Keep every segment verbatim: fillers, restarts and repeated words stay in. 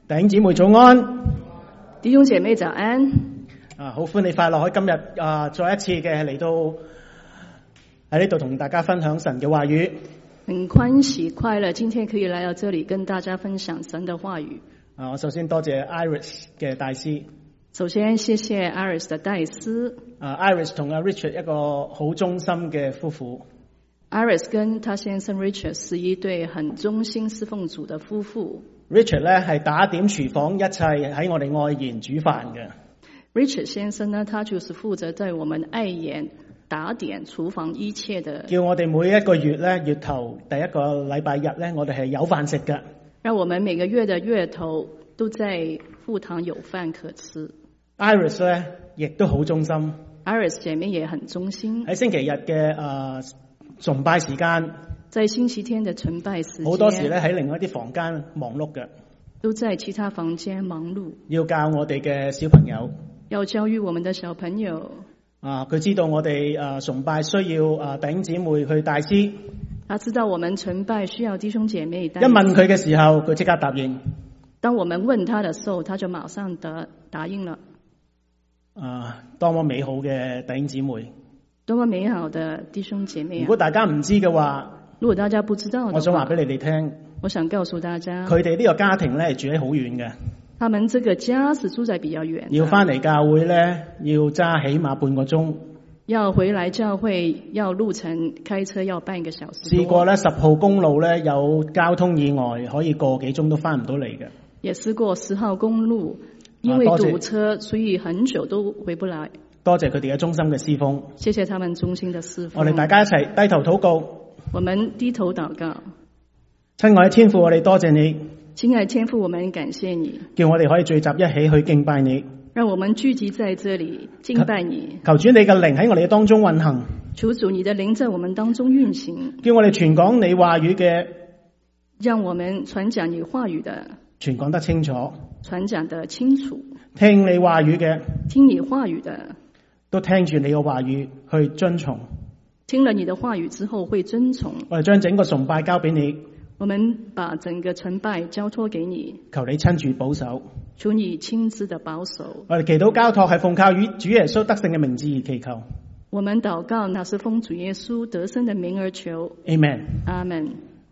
弟兄姊妹早安， 弟兄姐妹早安。 啊，好歡喜快樂喺今日啊，再一次嘅嚟到喺呢度同大家分享神嘅話語。 很歡喜快樂，今天可以來到這裡跟大家分享神的話語。 啊，我首先多謝 Iris 嘅大師。 首先謝謝 Iris 的戴斯。 啊 ，Iris 同阿 Richard 一個好忠心嘅夫婦。 Iris 跟他先生 Richard 是一對很忠心侍奉主的夫婦。 Richard 咧係打點廚房一切喺我哋愛筵煮飯嘅。 Richard 先生呢，他就是負責在我們愛筵打點廚房一切的。 叫我哋每一個月咧月頭第一個禮拜日咧，我哋係有飯食嘅。 讓我們每個月的月頭都在父堂有飯可吃。 Iris 咧亦都好忠心。 Iris 姐妹也很忠心。 喺星期日嘅啊崇拜時間， 在星期天的崇拜時間， 好多時咧喺另外一啲房間忙碌嘅， 都在其他房間忙碌， 要教我哋嘅小朋友， 要教育我們的小朋友。 啊，佢知道我哋啊崇拜需要啊弟兄姊妹去帶詩， 他知道我們崇拜需要弟兄姐妹帶詩。 一問佢嘅時候，佢即刻答應。 當我們問他的時候，他就馬上答答應了。 啊，多麼美好嘅弟兄姊妹！ 多麼美好的弟兄姐妹啊！ 如果大家唔知嘅話， 如果大家不知道的話， 我想話俾你哋聽， 我想告訴大家， 佢哋呢個家庭咧係住喺好遠嘅。 他們這個家是住在比較遠， 要翻嚟教會咧，要揸起碼半個鐘。 要回來教會，要路程開車要半個小時。 試過咧，十號公路咧有交通意外，可以個幾鐘都翻唔到嚟嘅。 也試過十號公路，因為堵車，所以很久都回不來。 多謝佢哋嘅忠心嘅侍奉。 謝謝他們忠心的侍奉。 我哋大家一齊低頭禱告。 我們低頭禱告。 親愛的天父，我哋多謝你。 親愛的天父，我們感謝你， 叫我哋可以聚集一起去敬拜你。 讓我們聚集在這裡敬拜你。 求主你嘅靈喺我哋當中運行。 求主你的靈在我們當中運行。 叫我哋傳講你話語嘅， 讓我們傳講你話語的， 傳講得清楚。 傳講得清楚。 聽你話語嘅， 聽你話語的，都聽住你嘅話語去遵從。 聽了你的話語之後會遵從。 我哋將整個崇拜交俾你。 我們把整個崇拜交託給你。 求你親自保守。 求你親自的保守。 我哋祈禱交託係奉靠與主耶穌得勝嘅名字而祈求。 我們禱告那是奉主耶穌得勝的名而求。 Amen。 阿門。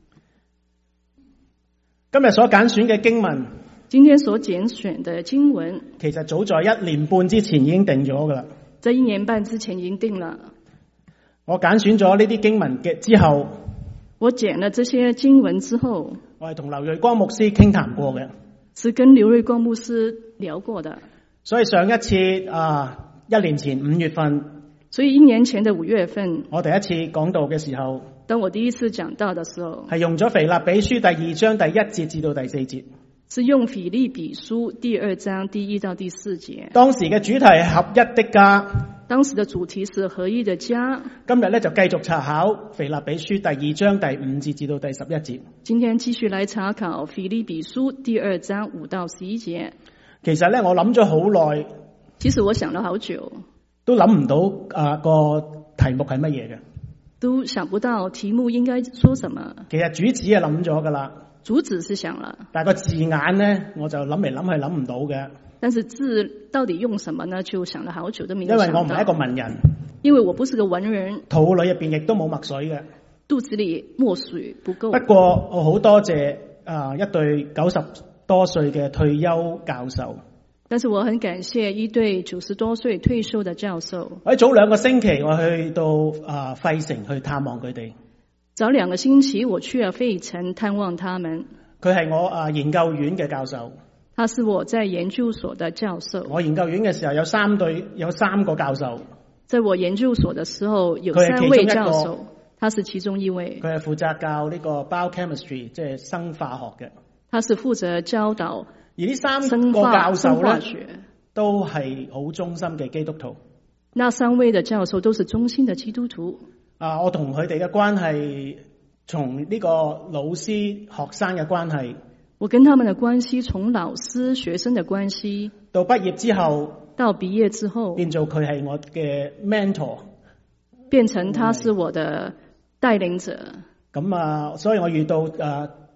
今日所揀選嘅經文， 今天所揀選的經文， 其實早在一年半之前已經定咗噶啦。 在一年半之前已經定了。 我揀選咗呢啲經文嘅之後， 我揀了這些經文之後， 我係同劉瑞光牧師傾談過嘅， 是跟劉瑞光牧師聊過的。 所以上一次啊，一年前五月份， 所以一年前的五月份， 我第一次講道嘅時候， 當我第一次講道的時候， 係用咗腓立比書第二章第一節至到第四節， 是用腓立比書第二章第一到第四節。 當時嘅主題係合一的家。 當時的主題是合一的家。 今日咧就繼續查考腓立比書第二章第五節至到第十一節。 今天繼續來查考腓立比書第二章五到十一節。 其實咧我諗咗好耐， 其實我想了好久， 都諗唔到啊個題目係乜嘢嘅， 都想不到題目應該說什麼。 其實主旨係諗咗噶啦， 主旨是想了， 但係個字眼咧我就諗嚟諗去諗唔到嘅。 但是字到底用什麼呢？就想了好久都沒有想到。 因為我唔係一個文人， 因為我不是個文人， 肚裏入邊亦都冇墨水嘅， 肚子裏墨水不夠。 不過我好多謝啊一對九十多歲嘅退休教授。 但是我很感謝一對九十多歲退休的教授。 喺早兩個星期我去到啊費城去探望佢哋。 早兩個星期我去了費城探望他們。 佢係我啊研究院嘅教授。 他是我在研究所的教授。 我研究院嘅時候有三對有三個教授。 在我研究所的時候有三位教授，他是其中一位。 佢係負責教呢個 biochemistry， 即係生化學嘅。 他是負責教導。 而呢三個教授咧，都係好忠心嘅基督徒。 那三位的教授都是忠心的基督徒。 啊，我同佢哋嘅關係，從呢個老師學生嘅關係。 我跟他們的關係從老師學生的關係到畢業之後， 到畢業之後變做佢係我嘅 mentor， 變成他是我的帶領者。 咁啊，所以我遇到誒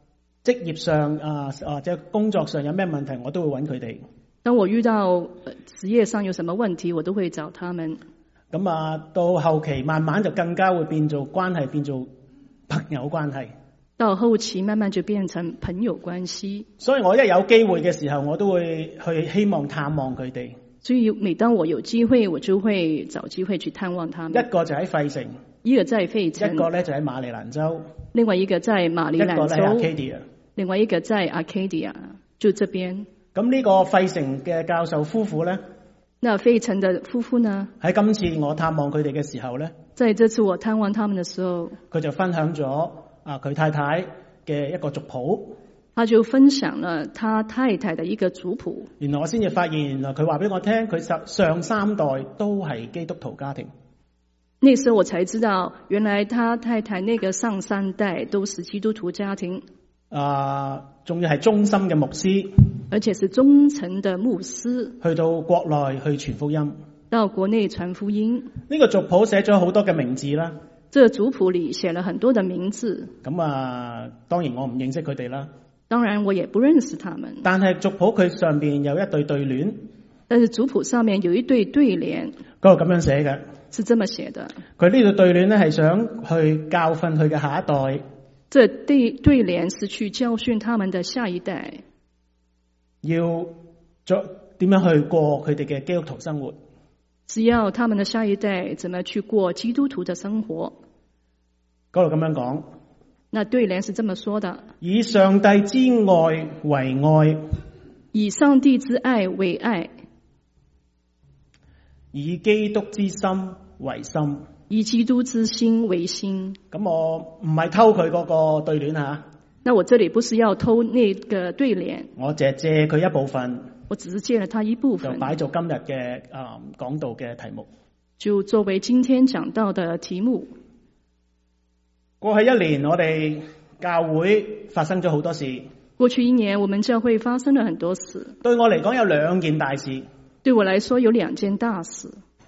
職業上啊或者工作上有咩問題，我都會揾佢哋。 當我遇到呃職業上有什麼問題，我都會找他們。 咁啊，到後期慢慢就更加會變做關係，變做朋友關係。 到後期慢慢就變成朋友關係。 所以我一有機會嘅時候，我都會去希望探望佢哋。 所以每當我有機會，我就會找機會去探望他們。 一個就喺費城， 一個在費城， 一個咧就喺馬里蘭州， 另外一個在馬里蘭州， 一個咧喺 Arcadia， 另外一個在 Arcadia， 就這邊。 咁呢個費城嘅教授夫婦咧， 那費城的夫婦呢？ 喺今次我探望佢哋嘅時候咧， 在這次我探望他們的時候， 佢就分享咗啊佢太太嘅一個族譜。 他就分享了他太太的一個族譜。 原來我先至發現，原來佢話俾我聽，佢上上三代都係基督徒家庭。 那時候我才知道，原來他太太那個上三代都是基督徒家庭。 啊，仲要係忠心嘅牧師， 而且是忠誠的牧師， 去到國內去傳福音， 到國內傳福音。 呢個族譜寫咗好多嘅名字啦。 這個族譜裏寫了很多的名字。 咁啊，當然我唔認識佢哋啦。 當然我也不認識他們。 但係族譜佢上邊有一對對聯。 但是族譜上面有一對對聯。 嗰度咁樣寫嘅。 是這麼寫的。佢呢對對聯咧係想去教訓佢嘅下一代。 這對對聯是去教訓他們的下一代， 要做點樣去過佢哋嘅基督徒生活。 只要他們的下一代怎麼去過基督徒的生活。 嗰度咁樣講。 那對聯是這麼說的： 以上帝之愛為愛， 以上帝之愛為愛， 以基督之心為心， 以基督之心為心。 咁我唔係偷佢嗰個對聯吓。 那我這裡不是要偷那個對聯， 我淨係借佢一部分， 我只是借了他一部分， 就擺做今日嘅啊講道嘅題目， 就作為今天講道的題目。 過去一年我哋教會發生咗好多事。 過去一年我們教會發生了很多事。 對我嚟講有兩件大事。 對我來說有兩件大事。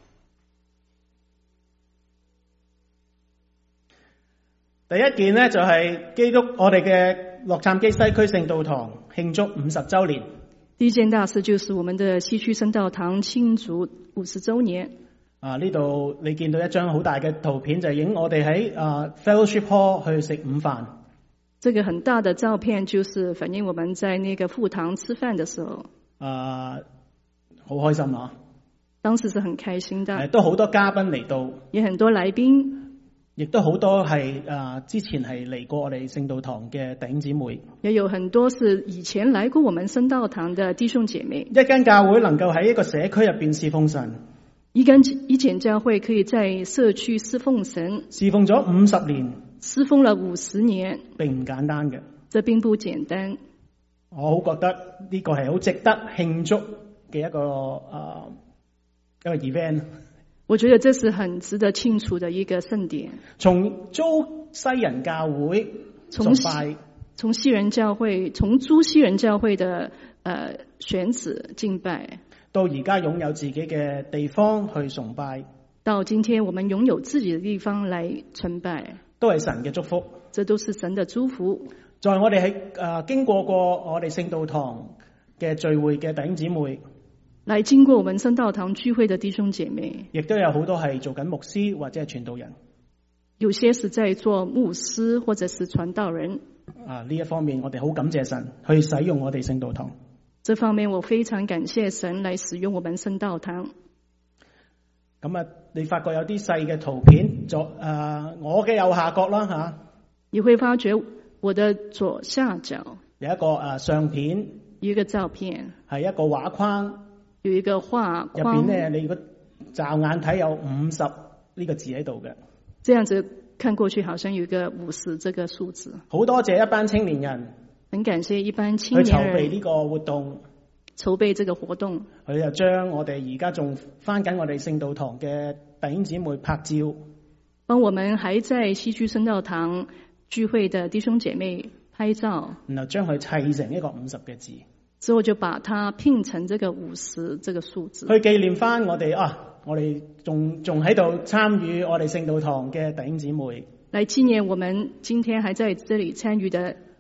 第一件呢，就係基督我哋嘅洛杉磯西區聖道堂慶祝五十週年。 第一件大事就是我們的西區聖道堂慶祝五十週年。 啊！呢度你見到一張好大嘅圖片，就係影我哋喺啊 Fellowship Hall 去食午飯。 這個很大的照片就是反映我們在那個副堂吃飯的時候。啊， 好開心啊！ 當時是很開心的。 都好多嘉賓嚟到， 也很多來賓， 亦都好多係啊之前係嚟過我哋聖道堂嘅弟兄姊妹。 也有很多是以前來過我們聖道堂的弟兄姐妹。 一間教會能夠喺一個社區入邊侍奉神。 一間一間教會可以在社區侍奉神， 侍奉咗五十年， 侍奉了五十年， 並唔簡單嘅。 這並不簡單。 我好覺得呢個係好值得慶祝嘅一個啊、呃、一個 event。 我覺得這是很值得慶祝的一個盛典。 從租西人教會崇拜， 從西人教會，從租西人教會的呃選址敬拜。 到而家擁有自己嘅地方去崇拜， 到今天我們擁有自己的地方來崇拜， 都係神嘅祝福。 這都是神的祝福。 在我哋喺誒經過過我哋聖道堂嘅聚會嘅弟兄姊妹， 來經過我們聖道堂聚會的弟兄姐妹， 亦都有好多係做緊牧師或者係傳道人。 有些是在做牧師或者是傳道人。 啊，呢一方面我哋好感謝神去使用我哋聖道堂。 這方面我非常感謝神來使用我們聖道堂。 咁啊，你發覺有啲細嘅圖片，左誒、呃、我嘅右下角啦吓， 你會發覺我的左下角有一個誒、呃、相片， 有一個照片， 係一個畫框， 有一個畫框入邊咧，你如果驟眼睇有五十呢個字喺度嘅。 這樣子看過去，好像有一個五十這個數字。 好多謝一班青年人。 很感謝一般青年人去籌備呢個活動， 籌備這個活動， 佢就將我哋而家仲返緊我哋聖道堂嘅弟兄姊妹拍照， 幫我們還在西區聖道堂聚會的弟兄姐妹拍照， 然後將佢砌成一個五十嘅字， 之後就把它拼成這個五十這個數字， 去紀念返我哋啊，我哋仲仲喺度參與我哋聖道堂嘅弟兄姊妹， 來紀念我們今天還在這裡參與的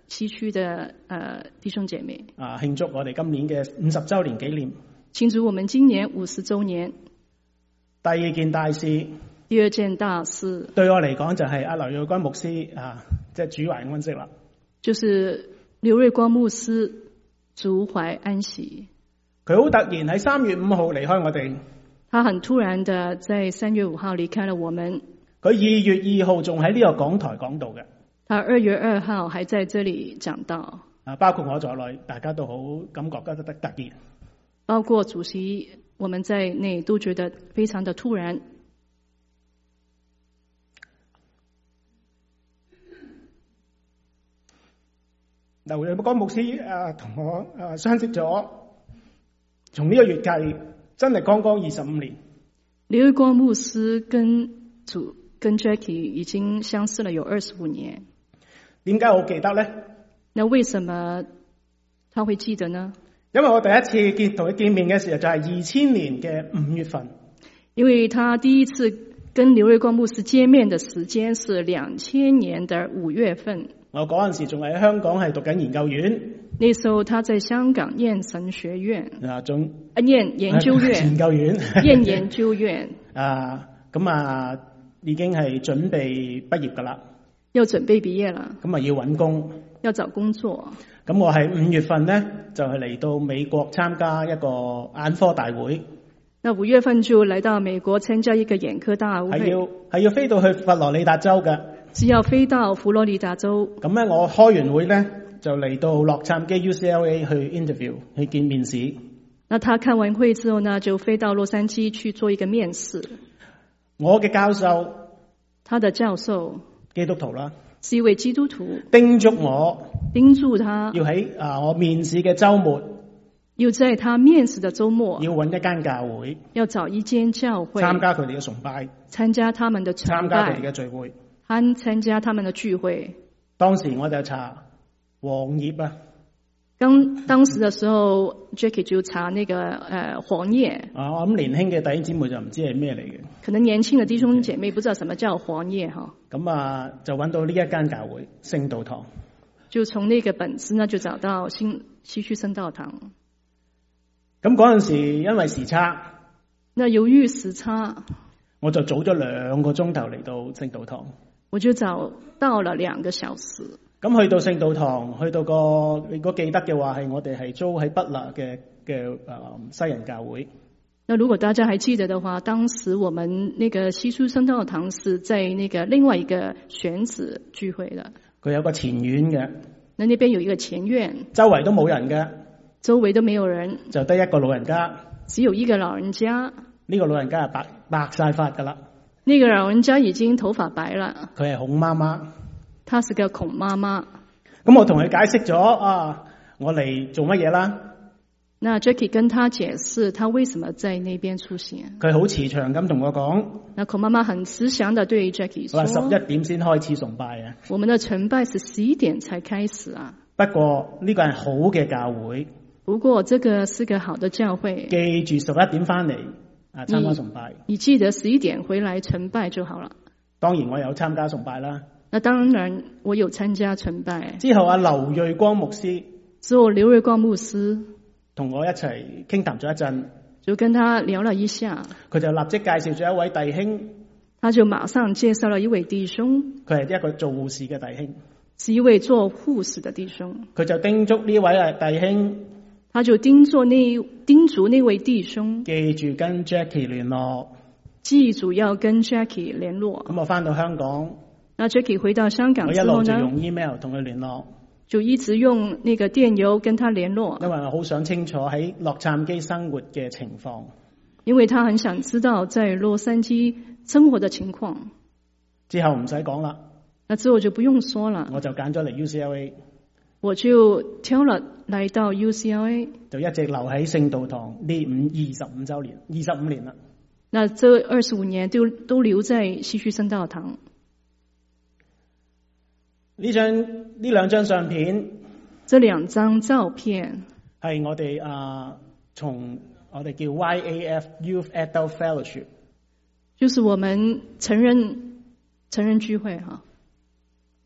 西區的呃弟兄姐妹啊，慶祝我哋今年嘅五十週年紀念。 慶祝我們今年五十週年。 第二件大事， 第二件大事對我嚟講就係阿劉瑞光牧師啊，即係主懷安息啦。 就是劉瑞光牧師主懷安息。 佢好突然喺三月五號離開我哋。 他很突然的在三月五號離開了我們。 佢二月二號仲喺呢個講台講道嘅。 他二月二號還在這裡講道。 啊，包括我在內，大家都好感覺得得突然。 包括主席我們在內都覺得非常的突然。 劉瑞光牧師啊，同我啊相識咗，從呢個月計，真係剛剛二十五年。 劉瑞光牧師跟主跟 Jackie 已經相識了有二十五年。 點解我記得呢？ 那為什麼他會記得呢？ 因為我第一次見同佢見面嘅時候就係二千年嘅五月份。 因為他第一次跟劉瑞光牧師見面的時間是兩千年的五月份。 我嗰陣時仲喺香港係讀緊研究院。 那時候他在香港念神學院。 啊，仲啊念研究院。 研究院。 念研究院。 啊，咁啊已經係準備畢業噶啦。 要準備畢業啦。 咁啊要揾工。 要找工作。 咁我喺五月份呢，就係嚟到美國參加一個眼科大會。 那五月份就來到美國參加一個眼科大會。 係要係要飛到去佛羅里達州嘅。 是要飛到佛羅里達州。 咁咧，我開完會咧，就嚟到洛杉磯 U C L A 去 interview 去見面試。 那他看完會之後呢，就飛到洛杉磯去做一個面試。 我嘅教授， 他的教授， 基督徒啦， 是一位基督徒， 叮囑我， 叮囑他要喺啊我面試嘅週末， 要在他面試的週末， 要揾一間教會， 要找一間教會， 參加佢哋嘅崇拜， 參加他們的崇拜， 參加佢哋嘅聚會， 參參加他們的聚會。 當時我就查黃頁啊。 當當時的時候 Jackie 就查那個呃黃頁。 啊，我諗年輕嘅弟兄姊妹就唔知係咩嚟嘅。 可能年輕的弟兄姐妹不知道什麼叫黃頁哈。 咁啊，就揾到呢一間教會聖道堂。 就從那個本子呢，就找到新西區聖道堂。 咁嗰陣時因為時差， 那由於時差， 我就早咗兩個鐘頭嚟到聖道堂。我就早到了兩個小時。 咁去到聖道堂，去到個如果記得嘅話，係我哋係租喺北拿嘅嘅誒西人教會。 那如果大家還記得的話，當時我們那個西區聖道堂是在那個另外一個選址聚會的。 佢有個前院嘅。 那那邊有一個前院。 周圍都冇人嘅。 周圍都沒有人。就得一個老人家。 只有一個老人家。 呢個老人家係白白晒髮噶啦。 那個老人家已經頭髮白了。 佢係孔媽媽。 她是個孔媽媽。 咁我同佢解釋咗啊，我嚟做乜嘢啦？ 那 Jackie 跟他解釋，他為什麼在那邊出現？ 佢好慈祥咁同我講。 那孔媽媽很慈祥地對 Jackie 說： 十一點先開始崇拜啊。 我們的崇拜是十一點才開始啊。 不過呢個係好嘅教會。 不過這個是個好的教會。 記住十一點翻嚟啊，參加崇拜。 你記得十一點回來崇拜就好了。 當然我有參加崇拜啦。 那當然我有參加崇拜。 之後阿劉瑞光牧師。 之後劉瑞光牧師同我一齊傾談咗一陣。 就跟他聊了一下。 佢就立即介紹咗一位弟兄。 他就馬上介紹了一位弟兄。 佢係一個做護士嘅弟兄。 是一位做護士的弟兄。 佢就叮囑呢位弟兄。 他就叮囑那叮囑那位弟兄。 記住跟 Jackie 聯絡。 記住要跟 Jackie 聯絡。 咁我翻到香港。 那 Jackie 回到香港之後呢， 我一路就用 email 同佢聯絡， 就一直用那個電郵跟他聯絡。 因為我好想清楚喺洛杉磯生活嘅情況。 因為他很想知道在洛杉磯生活的情況。 之後唔使講啦。 那之後就不用說了。 我就揀咗嚟 U C L A。 我就挑了來到 U C L A。 就一直留喺聖道堂呢五二十五週年，二十五年啦。 那這二十五年都都留在西區聖道堂。 呢張呢兩張相片， 這兩張照片係我哋啊，從我哋叫 Y A F Youth Adult Fellowship， 就是我們成人成人聚會哈。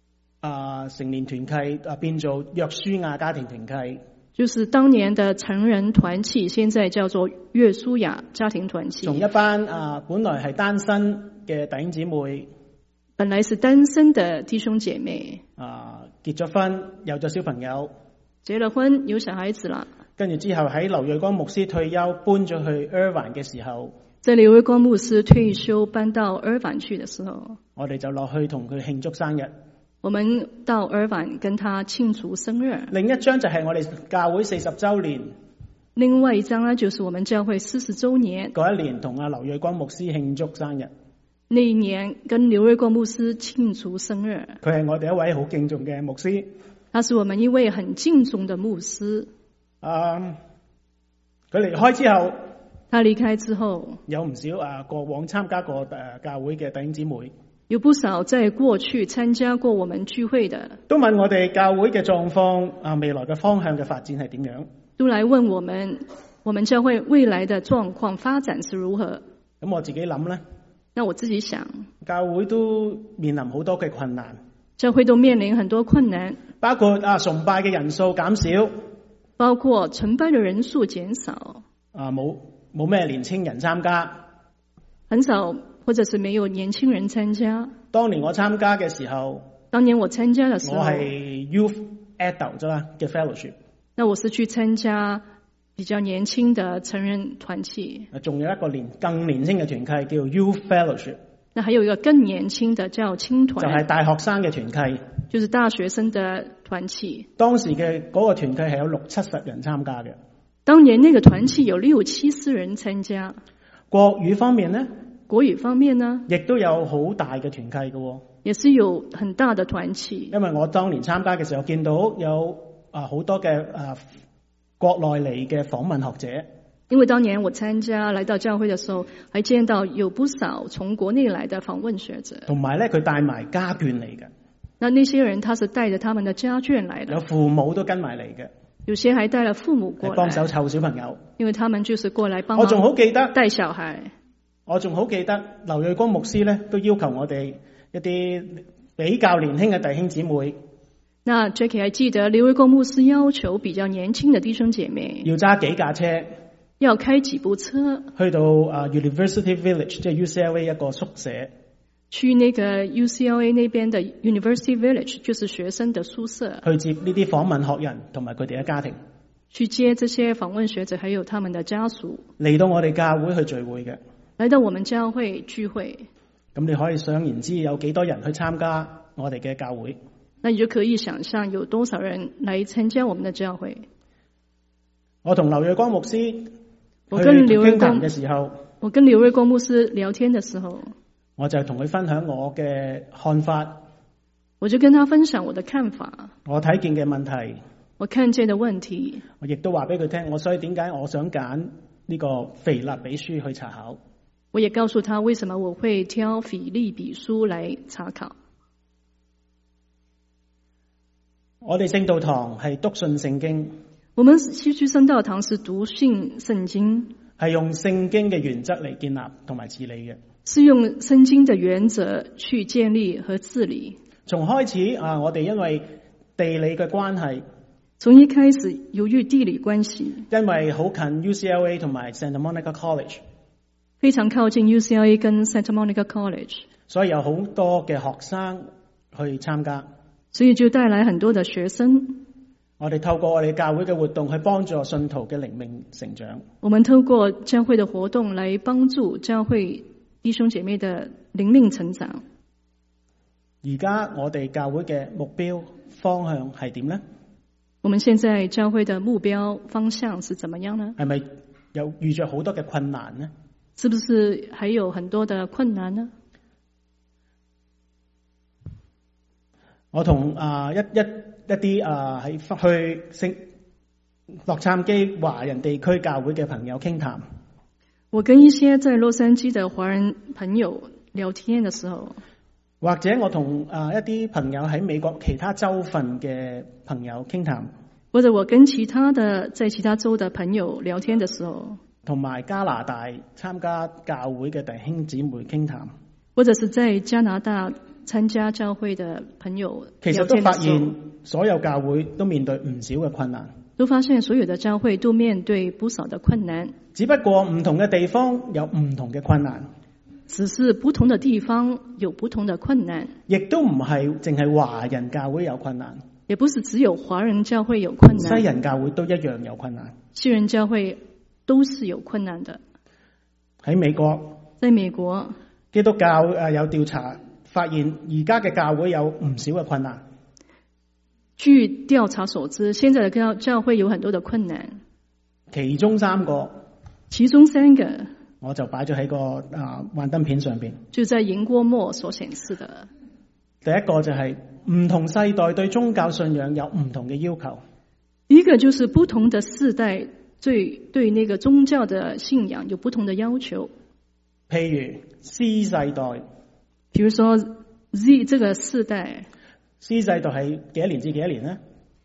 啊成年團契啊變做約書亞家庭團契。 就是當年的成人團契，現在叫做約書亞家庭團契。 從一班啊本來係單身嘅弟兄姊妹， 本來是單身的弟兄姐妹， 啊結咗婚，有咗小朋友， 結了婚，有小孩子啦。 跟住之後喺劉瑞光牧師退休搬咗去 Irvine 嘅時候， 在劉瑞光牧師退休搬到 Irvine 去的時候， 我哋就落去同佢慶祝生日。 我們到 Irvine 跟他慶祝生日。 另一張就係我哋教會四十週年。 另外一張呢，就是我們教會四十週年嗰一年同阿劉瑞光牧師慶祝生日。 那一年跟劉瑞光牧師慶祝生日。 佢係我哋一位好敬重嘅牧師。 他是我們一位很敬重的牧師。 啊，佢離開之後， 他離開之後， 有唔少啊過往參加過誒教會嘅弟兄姊妹， 有不少在過去參加過我們聚會的， 都問我哋教會嘅狀況啊，未來嘅方向嘅發展係點樣？ 都來問我們，我們教會未來的狀況發展是如何？ 咁我自己諗呢， 那我自己想， 教會都面臨好多嘅困難， 教會都面臨很多困難， 包括啊崇拜嘅人數減少， 包括崇拜的人數減少， 啊冇冇咩年青人參加， 很少。或者是沒有年輕人參加。 當年我參加嘅時候， 當年我參加的時候， 我係 Youth Adult 啫啦嘅 Fellowship。 那我是去參加比較年輕的成人團契。 仲有一個年更年輕嘅團契叫 Youth Fellowship。 那還有一個更年輕的叫青團， 就係大學生嘅團契， 就是大學生的團契。 當時嘅嗰個團契係有六七十人參加嘅。 當年那個團契有六七十人參加。 國語方面呢？ 國語方面呢，亦都有好大嘅團契嘅， 也是有很大的團契。 因為我當年參加嘅時候，見到有啊好多嘅啊國內嚟嘅訪問學者。 因為當年我參加來到教會嘅時候，還見到有不少從國內來的訪問學者， 同埋咧佢帶埋家眷嚟嘅。 那那些人他是帶着他們的家眷來的， 有父母都跟埋嚟嘅， 有些還帶了父母過來幫手湊小朋友， 因為他們就是過來幫忙。 我仲好記得帶小孩。 我仲好記得劉瑞光牧師咧，都要求我哋一啲比較年輕嘅弟兄姊妹。 那 Jackie 還記得劉瑞光牧師要求比較年輕的弟兄姐妹要揸幾架車， 要開幾部車去到啊 University Village， 即係 U C L A 一個宿舍， 去那個 U C L A 那邊的 University Village， 就是學生的宿舍， 去接呢啲訪問學人同埋佢哋嘅家庭， 去接這些訪問學者還有他們的家屬嚟到我哋教會去聚會嘅。 來到我們教會聚會， 咁你可以想而知有幾多人去參加我哋嘅教會。 那你就可以想象有多少人來參加我們的教會。 我同劉瑞光牧師我跟劉瑞傾光談嘅時候， 我跟劉瑞光牧師聊天的時候， 我就同佢分享我嘅看法， 我就跟他分享我的看法， 我睇見嘅問題， 我看見的問題， 我亦都話俾佢聽，我所以點解我想揀呢個腓立比書去查考。 我也告訴他為什麼我會挑腓立比書來查考。 我哋聖道堂係篤信聖經， 我們西區聖道堂是篤信聖經， 係用聖經嘅原則嚟建立同埋治理嘅， 是用聖經的原則去建立和治理。 從開始啊，我哋因為地理嘅關係， 從一開始由於地理關係， 因為好近 U C L A 同埋 Santa Monica College， 非常靠近 U C L A 跟 Santa Monica College， 所以有好多嘅學生去參加， 所以就帶來很多的學生。 我哋透過我哋教會嘅活動去幫助信徒嘅靈命成長。 我們透過教會的活動來幫助教會弟兄姐妹的靈命成長。 而家我哋教會嘅目標方向係點呢？ 我們現在教會的目標方向是怎麼樣呢？ 係咪有遇着好多嘅困難呢？ 是不是還有很多的困難呢？ 我同啊、呃、一一一啲啊喺去聖洛杉磯華人地區教會嘅朋友傾談。 我跟一些在洛杉磯的華人朋友聊天的時候， 或者我同啊、呃、一啲朋友喺美國其他州份嘅朋友傾談， 或者我跟其他的在其他州的朋友聊天的時候， 同埋加拿大參加教會嘅弟兄姊妹傾談， 或者是在加拿大參加教會的朋友其實都發現所有教會都面對唔少嘅困難， 都發現所有的教會都面對不少的困難， 只不過唔同嘅地方有唔同嘅困難， 只是不同的地方有不同的困難， 亦都唔係淨係華人教會有困難， 也不是只有華人教會有困難， 西人教會都一樣有困難， 西人教會都是有困難的。 喺美國， 在美國基督教誒有調查發現，而家嘅教會有唔少嘅困難。 據調查所知，現在的教教會有很多的困難， 其中三個， 其中三個我就擺咗喺個啊幻燈片上邊， 就在熒光幕所顯示的。 第一個就係唔同世代對宗教信仰有唔同嘅要求。 一個就是不同的世代對對那個宗教的信仰有不同的要求。 譬如 C 世代， 比如說 Z 這個世代 ，C 世代係幾多年至幾多年呢？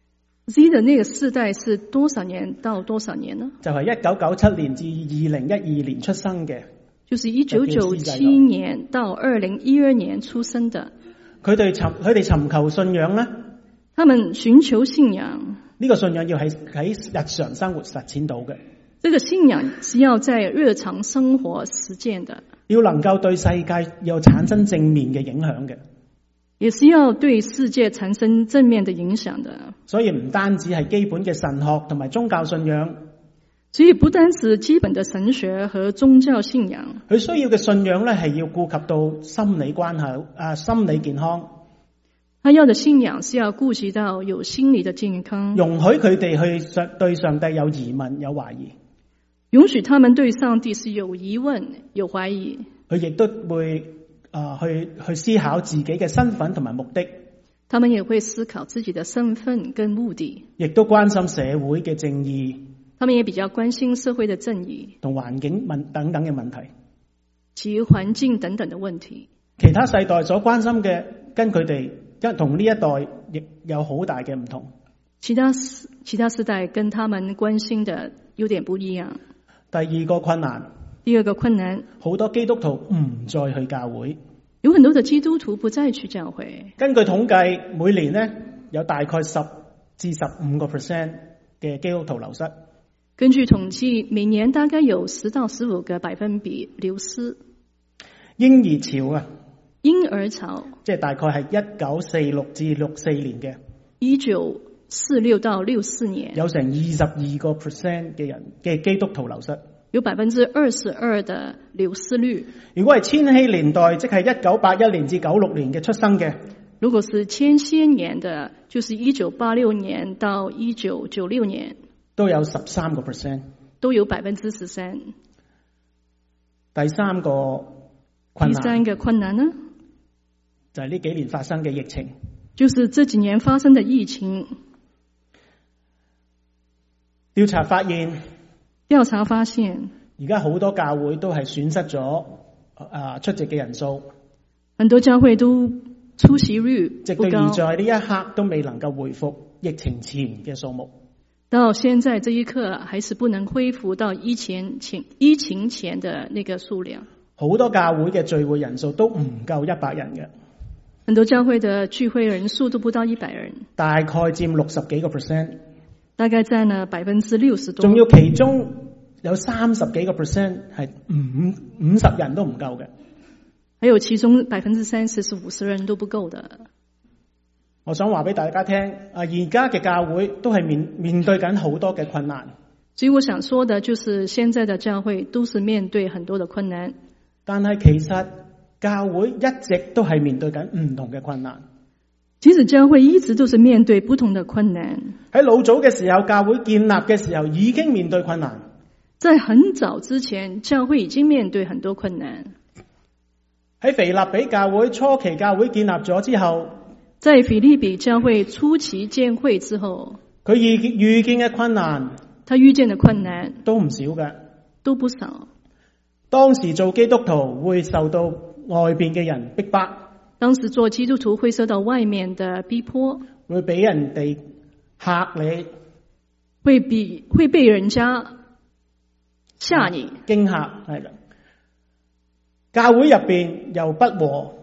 Z 的那個世代是多少年到多少年呢？ 就係一九九七年至二零一二年出生嘅， 就是一九九七年到二零一二年出生的。 佢哋尋佢哋尋求信仰咧， 他們尋求信仰， 呢個信仰要喺喺日常生活實踐到嘅。 這個信仰是要在日常生活實踐的， 要能夠對世界有產生正面嘅影響嘅， 也是要對世界產生正面的影響的。 所以唔單止係基本嘅神學同埋宗教信仰， 所以不單是基本的神學和宗教信仰， 佢需要嘅信仰咧係要顧及到心理關係啊，心理健康。 他要的信仰是要顧及到有心理的健康， 容許佢哋去上對上帝有疑問有懷疑， 允許他們對上帝是有疑問有懷疑， 佢亦都會啊、呃、去去思考自己嘅身份同埋目的， 他們也會思考自己的身份跟目的， 亦都關心社會嘅正義， 他們也比較關心社會的正義同環境問等等嘅問題， 及環境等等的問題。 其他世代所關心嘅跟佢哋跟同呢一代亦有好大嘅唔同。 其他其他世代跟他們關心的有點不一樣。 第二個困難， 第二個困難， 好多基督徒唔再去教會。 有很多的基督徒不再去教會。 根據統計，每年呢有大概十至十五個 percent 嘅基督徒流失。 根據統計，每年大概有十到十五個百分比流失。 嬰兒潮啊， 嬰兒潮， 即係大概係一九四六至六四年嘅， 一九四六到六四年， 有成二十二個 percent 嘅人嘅基督徒流失， 有百分之二十二的流失率。 如果係千禧年代，即係一九八一年至九六年嘅出生嘅， 如果是千禧年的，就是一九八六年到一九九六年， 都有十三個 percent， 都有百分之十三。 第三個困難， 第三個困難呢， 就係呢幾年發生嘅疫情， 就是這幾年發生的疫情。 調查發現， 調查發現， 而家好多教會都係損失咗啊出席嘅人數， 很多教會都出席率不高， 直到現在呢一刻都未能夠恢復疫情前嘅數目。 到現在這一刻，還是不能恢復到疫情前疫情前的那個數量。 好多教會嘅聚會人數都唔夠一百人嘅， 很多教會的聚會人數都不到一百人， 大概佔六十幾個 percent， 大概佔了百分之六十多。 仲要其中有三十幾個 percent 係五五十人都唔夠嘅， 還有其中百分之三十是五十人都不夠的。 我想話俾大家聽，啊而家嘅教會都係面面對緊好多嘅困難。 所以我想說的就是，現在的教會都是面對很多的困難。 但係其實教會一直都係面對緊唔同嘅困難。 其實教會一直都是面對不同的困難。 喺老早嘅時候，教會建立嘅時候已經面對困難。 在很早之前，教會已經面對很多困難。 喺腓立比教會初期教會建立咗之後， 在腓立比教會初期建會之後， 佢遇遇見嘅困難， 他遇見的困難都唔少嘅， 都不少。 當時做基督徒會受到外邊嘅人逼迫， 當時做基督徒會受到外面的逼迫， 會俾人哋嚇你， 會比會被人家嚇你， 驚嚇係啦。教會入邊又不和，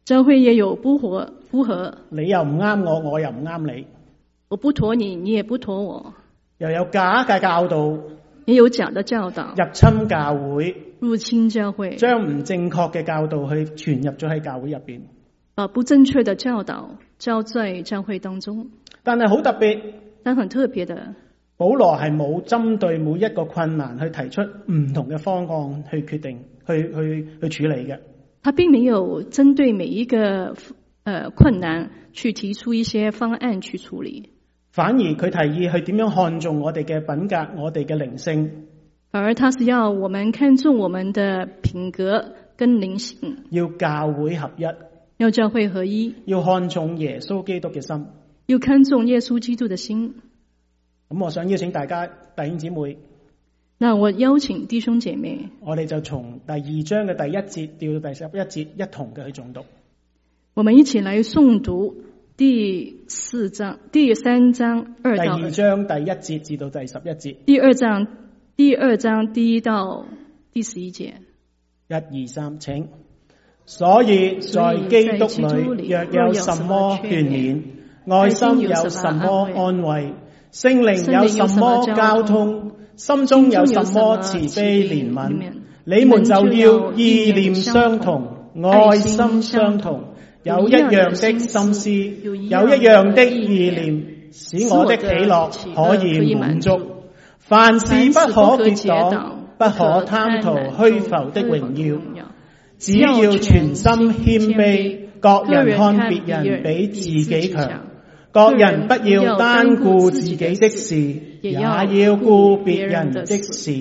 教會也有不合不合， 你又唔啱我，我又唔啱你， 我不妥你，你也不妥我， 又有假嘅教導， 也有假的教導入侵教會， 入侵教會， 將唔正確嘅教導去傳入咗喺教會入邊， 把不正確的教導交在教會當中。 但係好特別， 但很特別的， 保羅係冇針對每一個困難去提出唔同嘅方案去決定，去去去處理嘅。 他並沒有針對每一個呃困難去提出一些方案去處理， 反而佢提議去點樣看重我哋嘅品格，我哋嘅靈性。 反而他是要我們看重我們的品格跟靈性， 要教會合一， 要教會合一， 要看重耶穌基督嘅心， 要看重耶穌基督的心。 咁我想邀請大家弟兄姊妹， 那我邀請弟兄姐妹， 我哋就從第二章嘅第一節到第十一節一同嘅去誦讀。 我們一起來誦讀第四章、第三章二到第二章第一節至到第十一節。 第二章第二章第一到第十一節。 一二三，請。所以在基督裏，若有什麼勸勉，愛心有什麼安慰，聖靈有什麼交通，心中有什麼慈悲憐憫，你們就要意念相同，愛心相同，有一樣的心思，有一樣的意念，使我的喜樂可以滿足。凡事不可結黨，不可貪圖虛浮的榮耀，只要全心謙卑，各人看別人比自己強，各人不要單顧自己的事，也要顧別人的事。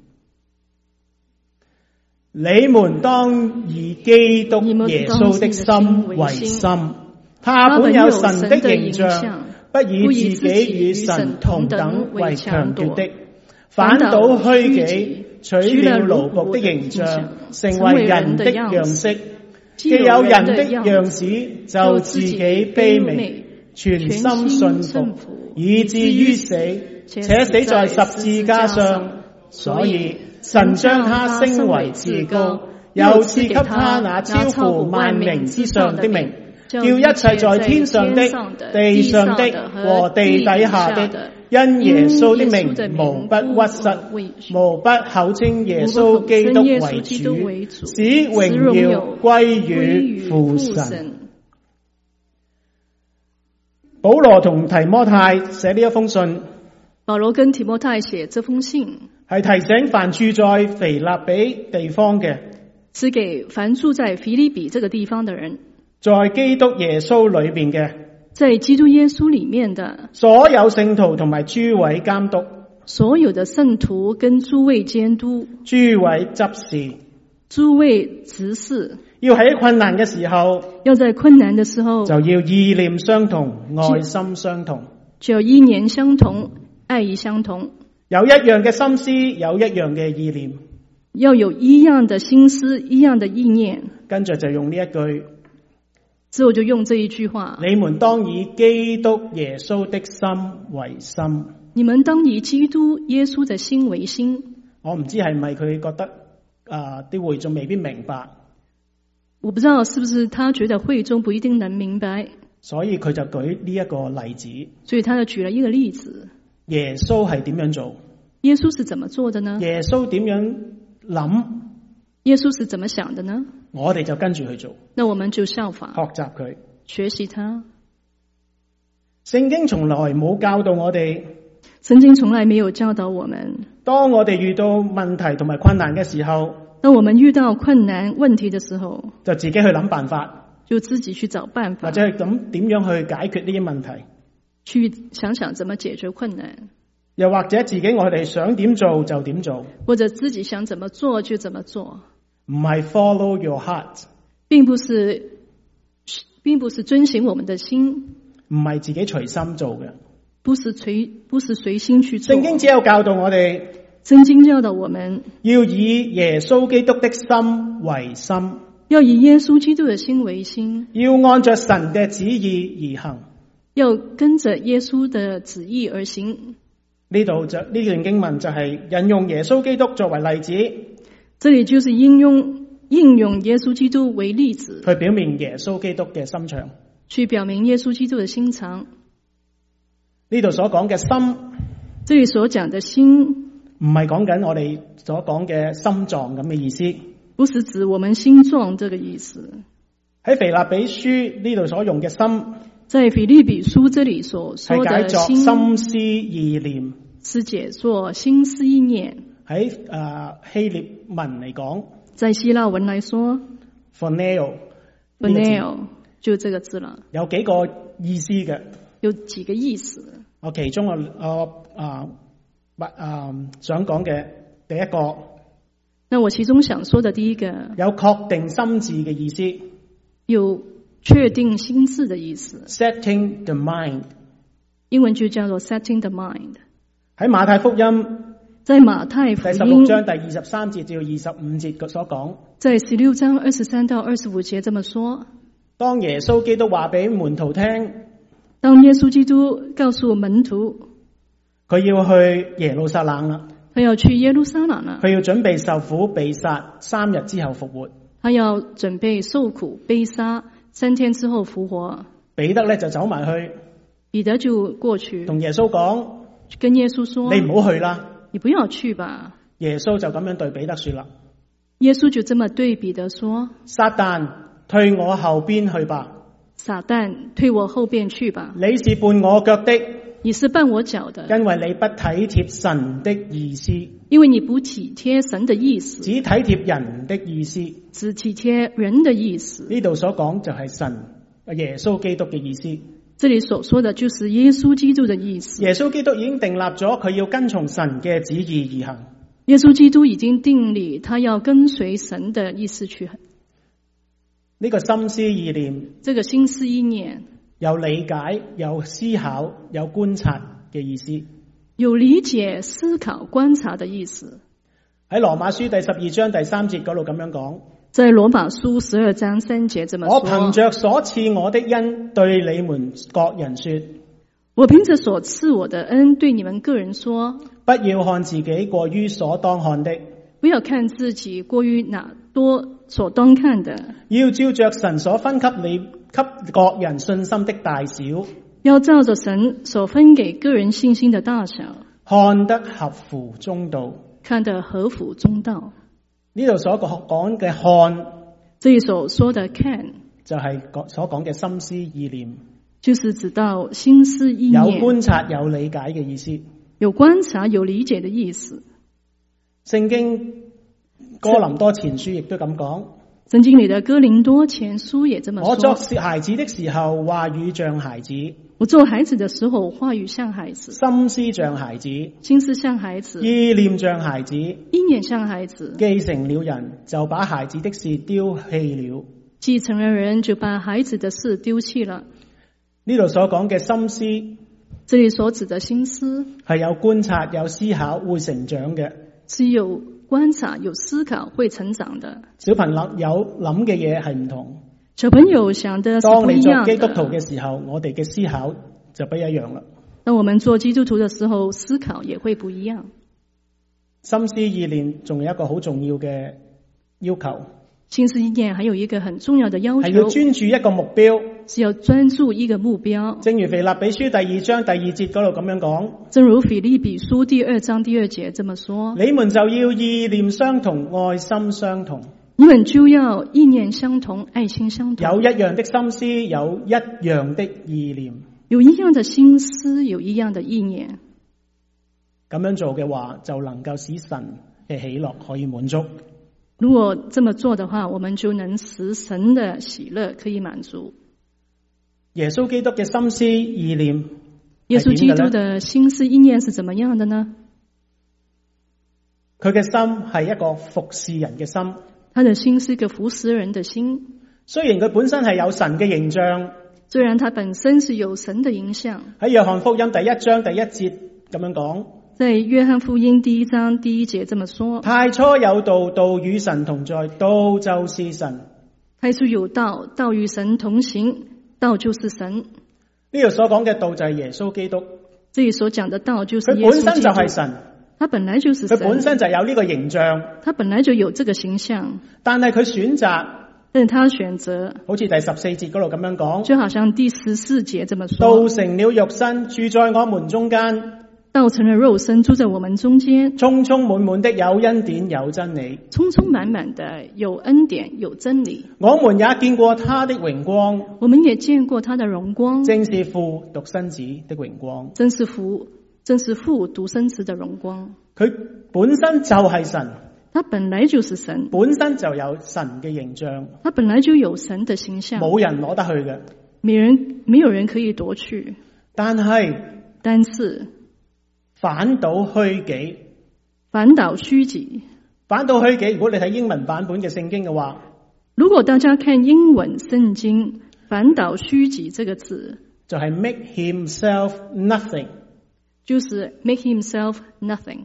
你們當以基督耶穌的心為心，他本有神的形象，不以自己與神同等為強奪的，反倒虛己，取了奴僕的形象，成為人的樣式。既有人的樣子，就自己卑微，全心信服，以至於死，且死在十字架上。所以神將他升為至高，又賜給他那超乎萬名之上的名，叫一切在天上的、地上的和地底下的，因耶穌的名無不屈膝，無不口稱耶穌基督為主，使榮耀歸於父神。保羅同提摩太寫呢一封信， 保羅跟提摩太寫這封信， 係提醒凡住在腓立比地方嘅， 是給凡住在腓立比這個地方的人， 在基督耶穌裏邊嘅， 在基督耶穌裏面的所有聖徒同埋諸位監督， 所有的聖徒跟諸位監督、 諸位執事、 諸位執事， 要喺困難嘅時候， 要在困難的時候， 就要意念相同，愛心相同， 就要意念相同，愛意相同， 有一樣嘅心思，有一樣嘅意念， 要有一樣的心思，一樣的意念。 跟住就用呢一句， 之後就用這一句話： 你們當以基督耶穌的心為心。 你們當以基督耶穌的心為心。 我唔知係咪佢覺得啊啲、呃、會眾未必明白， 我不知道是不是他覺得會眾不一定能明白， 所以佢就舉呢一個例子。 所以他就舉了一個例子。 耶穌係點樣做？ 耶穌是怎麼做的呢？ 耶穌點樣諗？ 耶穌是怎麼想的呢？ 我哋就跟住去做。 那我們就效法， 學習佢， 學習他。 聖經從來冇教導我哋， 聖經從來沒有教導我們， 當我哋遇到問題同埋困難嘅時候， 當我們遇到困難問題的時候， 就自己去諗辦法， 就自己去找辦法， 或者係咁點樣去解決呢啲問題， 去想想怎麼解決困難， 又或者自己我哋想點做就點做， 或者自己想怎麼做就怎麼做， 唔係 follow your heart， 並不是並不是遵行我們的心， 唔係自己隨心做嘅， 不是隨不是隨心去做。 聖經只有教導我哋， 聖經教導我們要以耶穌基督的心為心， 要以耶穌基督的心為心， 要按着神嘅旨意而行， 要跟着耶穌的旨意而行。 呢度就呢段經文就係引用耶穌基督作為例子， 這裡就是應用應用耶穌基督為例子， 去表明耶穌基督嘅心腸。 去表明耶穌基督的心腸。 呢度所講嘅心， 這裡所講的心， 唔係講緊我哋所講嘅心臟咁嘅意思， 不是指我們心臟這個意思。 喺腓立比書呢度所用嘅心， 在腓立比書這裡所說係解作的心， 心思意念， 是解作心思意念。 喺誒、呃、希臘文嚟講， 在希臘文來說 phoneo phoneo 就這個字了， 有幾個意思嘅。 有幾個意思。 我其中我我啊不啊想講嘅第一個， 那我其中想說的第一個， 有確定心智嘅意思， 有確定心智的意思， setting the mind， 英文就叫做 setting the mind。 喺馬太福音在馬太福第十六音章第二十三節至到二十五節所講， 在十六章二十三到二十五節這麼說， 當耶穌基督話俾門徒聽， 當耶穌基督告訴門徒佢要去耶路撒冷啦， 他要去耶路撒冷了， 佢要準備受苦被殺，三日之後復活。 他要準備受苦被殺，三天之後復活。 彼得咧就走埋去， 彼得就過去同耶穌講， 跟耶穌說， 你唔好去啦。 你不要去吧。 耶穌就咁樣對彼得說啦， 耶穌就這麼對彼得說， 撒旦退我後邊去吧， 撒旦退我後邊去吧， 你是絆我腳的， 你是絆我腳的， 因為你不體貼神的意思， 因為你不體貼神的意思， 只體貼人的意思。 只體貼人的意思。 呢度所講就係神耶穌基督嘅意思。 這裡所說的就是耶穌基督的意思。 耶穌基督已經訂立咗佢要跟從神嘅旨意而行。 耶穌基督已經定立，他要跟隨神的意思去。 呢個心思意念， 這個心思意念有理解、有思考、有觀察嘅意思。 有理解、思考、觀察的意思。 喺羅馬書第十二章第三節嗰度咁樣講， 在羅馬書十二章三節這麼說， 我憑着所賜我的恩對你們各人說， 我憑着所賜我的恩對你們個人說， 不要看自己過於所當看的， 不要看自己過於那多所當看的， 要照着神所分給你給各人信心的大小， 要照着神所分給個人信心的大小， 看得合乎中道。 看得合乎中道。 呢度所講嘅看， 這裡所說的看， 就係所講嘅心思意念， 就是指到心思意有念， 觀察有理解嘅意思。 有觀察有理解的意思。 聖經哥林多前書亦都咁講， 聖經裡的哥林多前書也這麼說， 我作孩子的時候話語像孩子， 我做孩子的時候話語像孩子， 心思像孩子， 心思像孩子， 意念像孩子， 意念像孩子。 既成了人，就把孩子的事丟棄了。 既成了人，就把孩子的事丟棄了。 呢度所講嘅心思， 這裡所指的心思係有觀察、有思考、會成長嘅。 是有觀察、有思考、會成長的。 小朋友有諗嘅嘢係唔同。 小朋友想的是不當你做一樣的。 基督徒嘅時候，我哋嘅思考就不一樣啦。 當我們做基督徒的時候，思考也會不一樣。 心思意念仲有一個好重要嘅要求， 心思意念還有一個很重要的要求， 係要專注一個目標， 是要專注一個目標。 正如腓立比書第二章第二節嗰度咁樣講， 正如腓立比書第二章第二節這麼說， 你們就要意念相同，愛心相同。 你們就要意念相同，愛心相同， 有一樣的心思，有一樣的意念， 有一樣的心思，有一樣的意念。 咁樣做嘅話，就能夠使神嘅喜樂可以滿足。 如果這麼做的話，我們就能使神的喜樂可以滿足。 耶穌基督嘅心思意念， 耶穌基督的心思意念是怎麼樣的呢？ 佢嘅心係一個服侍人嘅心。 他的心是一個服侍人的心， 雖然佢本身係有神嘅形象， 雖然他本身是有神的形象。 喺約翰福音第一章第一節咁樣講， 在約翰福音第一章第一節這麼說， 太初有道，道與神同在，道就是神。 太初有道，道與神同行，道就是神。 呢度所講嘅道就係耶穌基督， 這裡所講的道就是佢耶穌基督， 本身就係神， 他本來就是神， 佢本身就有呢個形象， 他本來就有這個形象， 但係佢選擇， 但是他選擇， 好似第十四節嗰度咁樣講， 就好像第十四節這麼說， 道成了肉身，住在我們中間， 道成了肉身，住在我們中間， 充充滿滿的有恩典有真理， 充充滿滿的有恩典有真理。 我們也見過他的榮光， 我們也見過他的榮光， 正是父獨生子的榮光， 真是父正是父獨生子的榮光。 佢本身就係神， 他本來就是神， 本身就有神嘅形象， 他本來就有神的形象， 冇人攞得去嘅， 沒人沒有人可以奪去。 但係但是反倒虛己， 反倒虛己， 反倒虛己。如果你睇英文版本嘅聖經嘅話， 如果大家看英文聖經，反倒虛己這個字就係 make himself nothing， 就是 make himself nothing。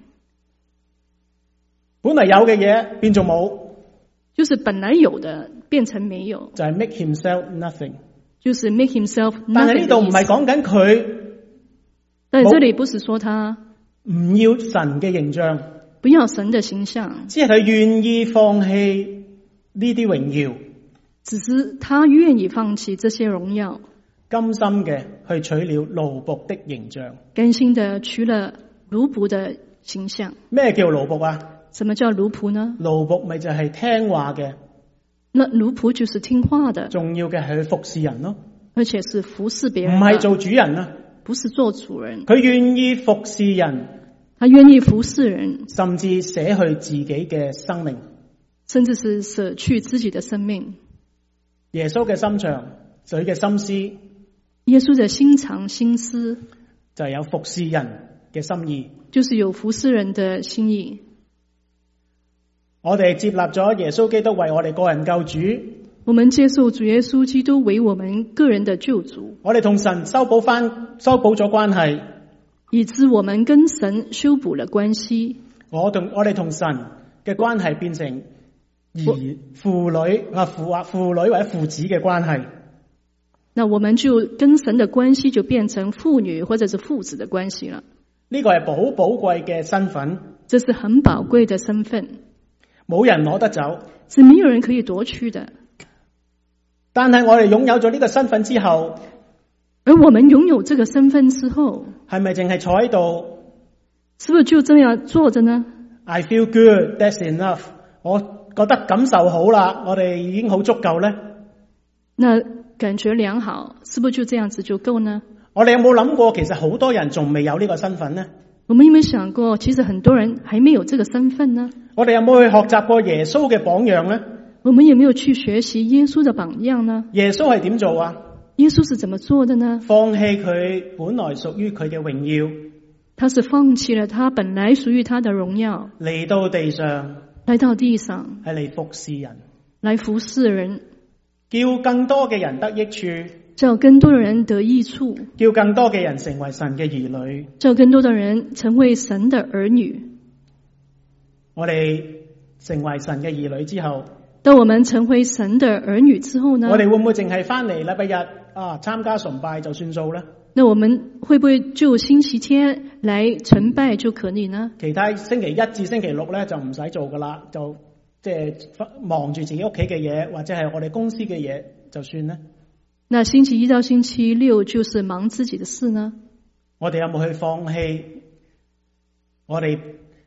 本嚟有嘅嘢變做冇， 就是本來有的變成沒有， 就係 make himself nothing， 就是 make himself nothing。 但係呢度唔係講緊佢， 但係這裡不是說他唔要神嘅形象， 不要神的形象， 只係佢願意放棄呢啲榮耀， 只是他願意放棄這些榮耀， 甘心嘅去取了奴僕的形象， 甘心的取了奴僕的形象。 咩叫奴僕啊？ 什麼叫奴僕呢？ 奴僕咪就係聽話嘅， 那奴僕就是聽話的， 重要嘅係去服侍人咯， 而且是服侍別人， 唔係做主人啊， 不是做主人。 佢願意服侍人， 他願意服侍人， 甚至捨去自己嘅生命， 甚至是捨去自己的生命。 耶穌嘅心腸，佢嘅心思， 耶穌的心腸心思就係有服侍人嘅心意， 就是有服侍人的心意。 我哋接納咗耶穌基督為我哋個人救主， 我們接受主耶穌基督為我們個人的救主， 我哋同神修補翻修補咗關係， 以致我們跟神修補了關係。 我同我哋同神嘅關係變成兒父女啊父啊父女或者父子嘅關係。 那我們就跟神的關係就變成父女或者是父子的關係了。 呢個係好寶貴嘅身份， 這是很寶貴的身份， 冇人攞得走， 是沒有人可以奪去的。 但係我哋擁有咗呢個身份之後， 而我們擁有這個身份之後， 係咪淨係坐喺度？ 是不是就這樣坐着呢？ I feel good, that's enough。我覺得感受好啦，我哋已經好足夠呢。 那感覺良好，是不是就這樣子就夠呢？ 我哋有冇諗過，其實好多人仲未有呢個身份呢？ 我們有沒有想過，其實很多人還沒有這個身份呢？ 我哋有冇去學習過耶穌嘅榜樣呢？ 我們有沒有去學習耶穌的榜樣呢？ 耶穌係點做啊？ 耶穌是怎麼做的呢？ 放棄佢本來屬於佢嘅榮耀， 他是放棄了他本來屬於他的榮耀， 嚟到地上， 來到地上， 係嚟服侍人， 來服侍人， 叫更多嘅人得益處， 叫更多的人得益處， 叫更多嘅人成為神嘅兒女， 叫更多的人成為神的兒女。 我哋成為神嘅兒女之後， 當我們成為神的兒女之後呢？ 我哋會唔會淨係翻嚟禮拜日啊參加崇拜就算數呢？ 那我們會不會就星期天來崇拜就可以呢？ 其他星期一至星期六咧就唔使做噶啦，就即係忙住自己屋企嘅嘢，或者係我哋公司嘅嘢就算呢？ 那星期一到星期六就是忙自己的事呢？ 我哋有冇去放棄我哋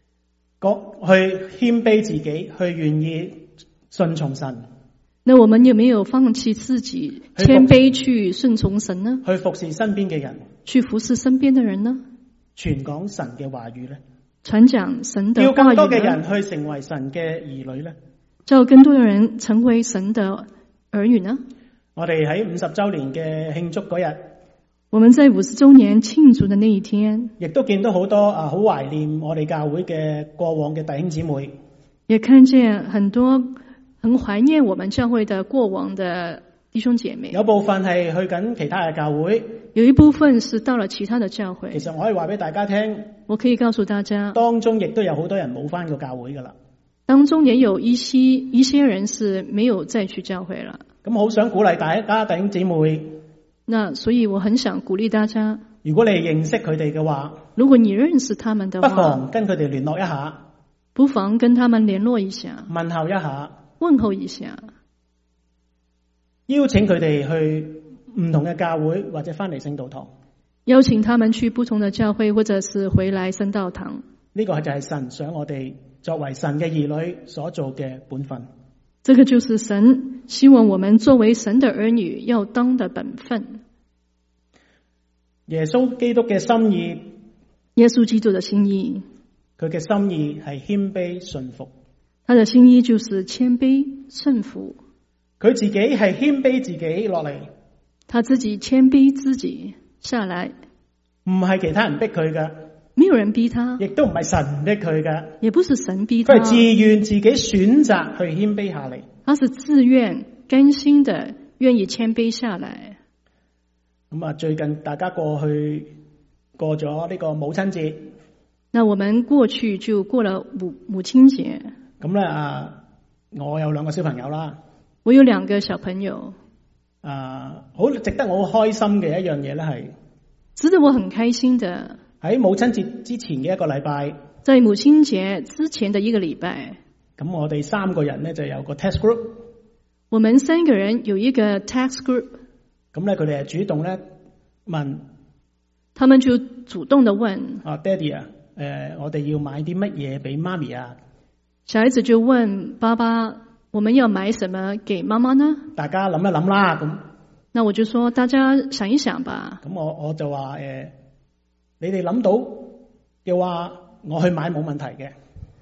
去謙卑自己，去願意順從神？ 那我們有沒有放棄自己，謙卑去順從神呢？ 去服侍身邊嘅人， 去服侍身邊的人呢？ 傳講神嘅話語呢？ 傳講神的話語呢？ 叫更多嘅人去成為神嘅兒女呢？ 叫更多嘅人成為神的兒女呢？ 我哋喺五十周年嘅慶祝嗰日， 我們在五十周年慶祝的那一天， 亦都見到好多啊，好懷念我哋教會嘅過往嘅弟兄姊妹， 也看見很多很懷念我們教會的過往的弟兄姐妹。 有部分係去緊其他嘅教會， 有一部分是到了其他的教會。 其實我可以話俾大家聽， 我可以告訴大家， 當中亦都有好多人冇返過教會噶啦。 當中也有一些一些人是沒有再去教會了。 咁好想鼓勵大家弟兄姊妹， 那所以我很想鼓勵大家， 如果你認識佢哋嘅話， 如果你認識他們的不話， 妨跟佢哋聯絡一下， 不妨跟他們聯絡一下， 問候一下， 問候一下， 邀請佢哋去唔同嘅教會或者翻嚟聖道堂， 邀請他們去不同的教會或者是回來聖道堂。 呢個就係神想我哋作為神嘅兒女所做嘅本分。 這個就是神希望我們作為神的兒女要當的本分。 耶穌基督嘅心意， 耶穌基督的心意， 佢嘅心意係謙卑順服。 他的心意就是謙卑順服。 佢自己係謙卑自己落嚟， 他自己謙卑自己下來， 唔係其他人逼佢㗎， 沒有人逼他， 亦都唔係神逼佢㗎， 也不是神逼他， 佢係自願自己選擇去謙卑下嚟。 他是自願甘心的願意謙卑下來。 咁啊，最近大家過去過咗呢個母親節， 那我們過去就過了母母親節。 咁咧啊，我有兩個小朋友啦， 我有兩個小朋友， 啊，好值得我開心嘅一樣嘢咧，係值得我很開心的。 喺母親節之前嘅一個禮拜， 在母親節之前的一個禮拜， 咁我哋三個人咧就有個 test group， 我們三個人有一個 task group。 咁咧佢哋係主動咧問， 他們就主動地問啊，爹哋啊，誒、呃，我哋要買啲乜嘢俾媽咪啊？ 小孩子就問爸爸，我們要買什麼給媽媽呢？ 大家諗一諗啦，咁。 那我就說大家想一想吧。 咁我我就話誒、呃，你哋諗到嘅話，我去買冇問題嘅。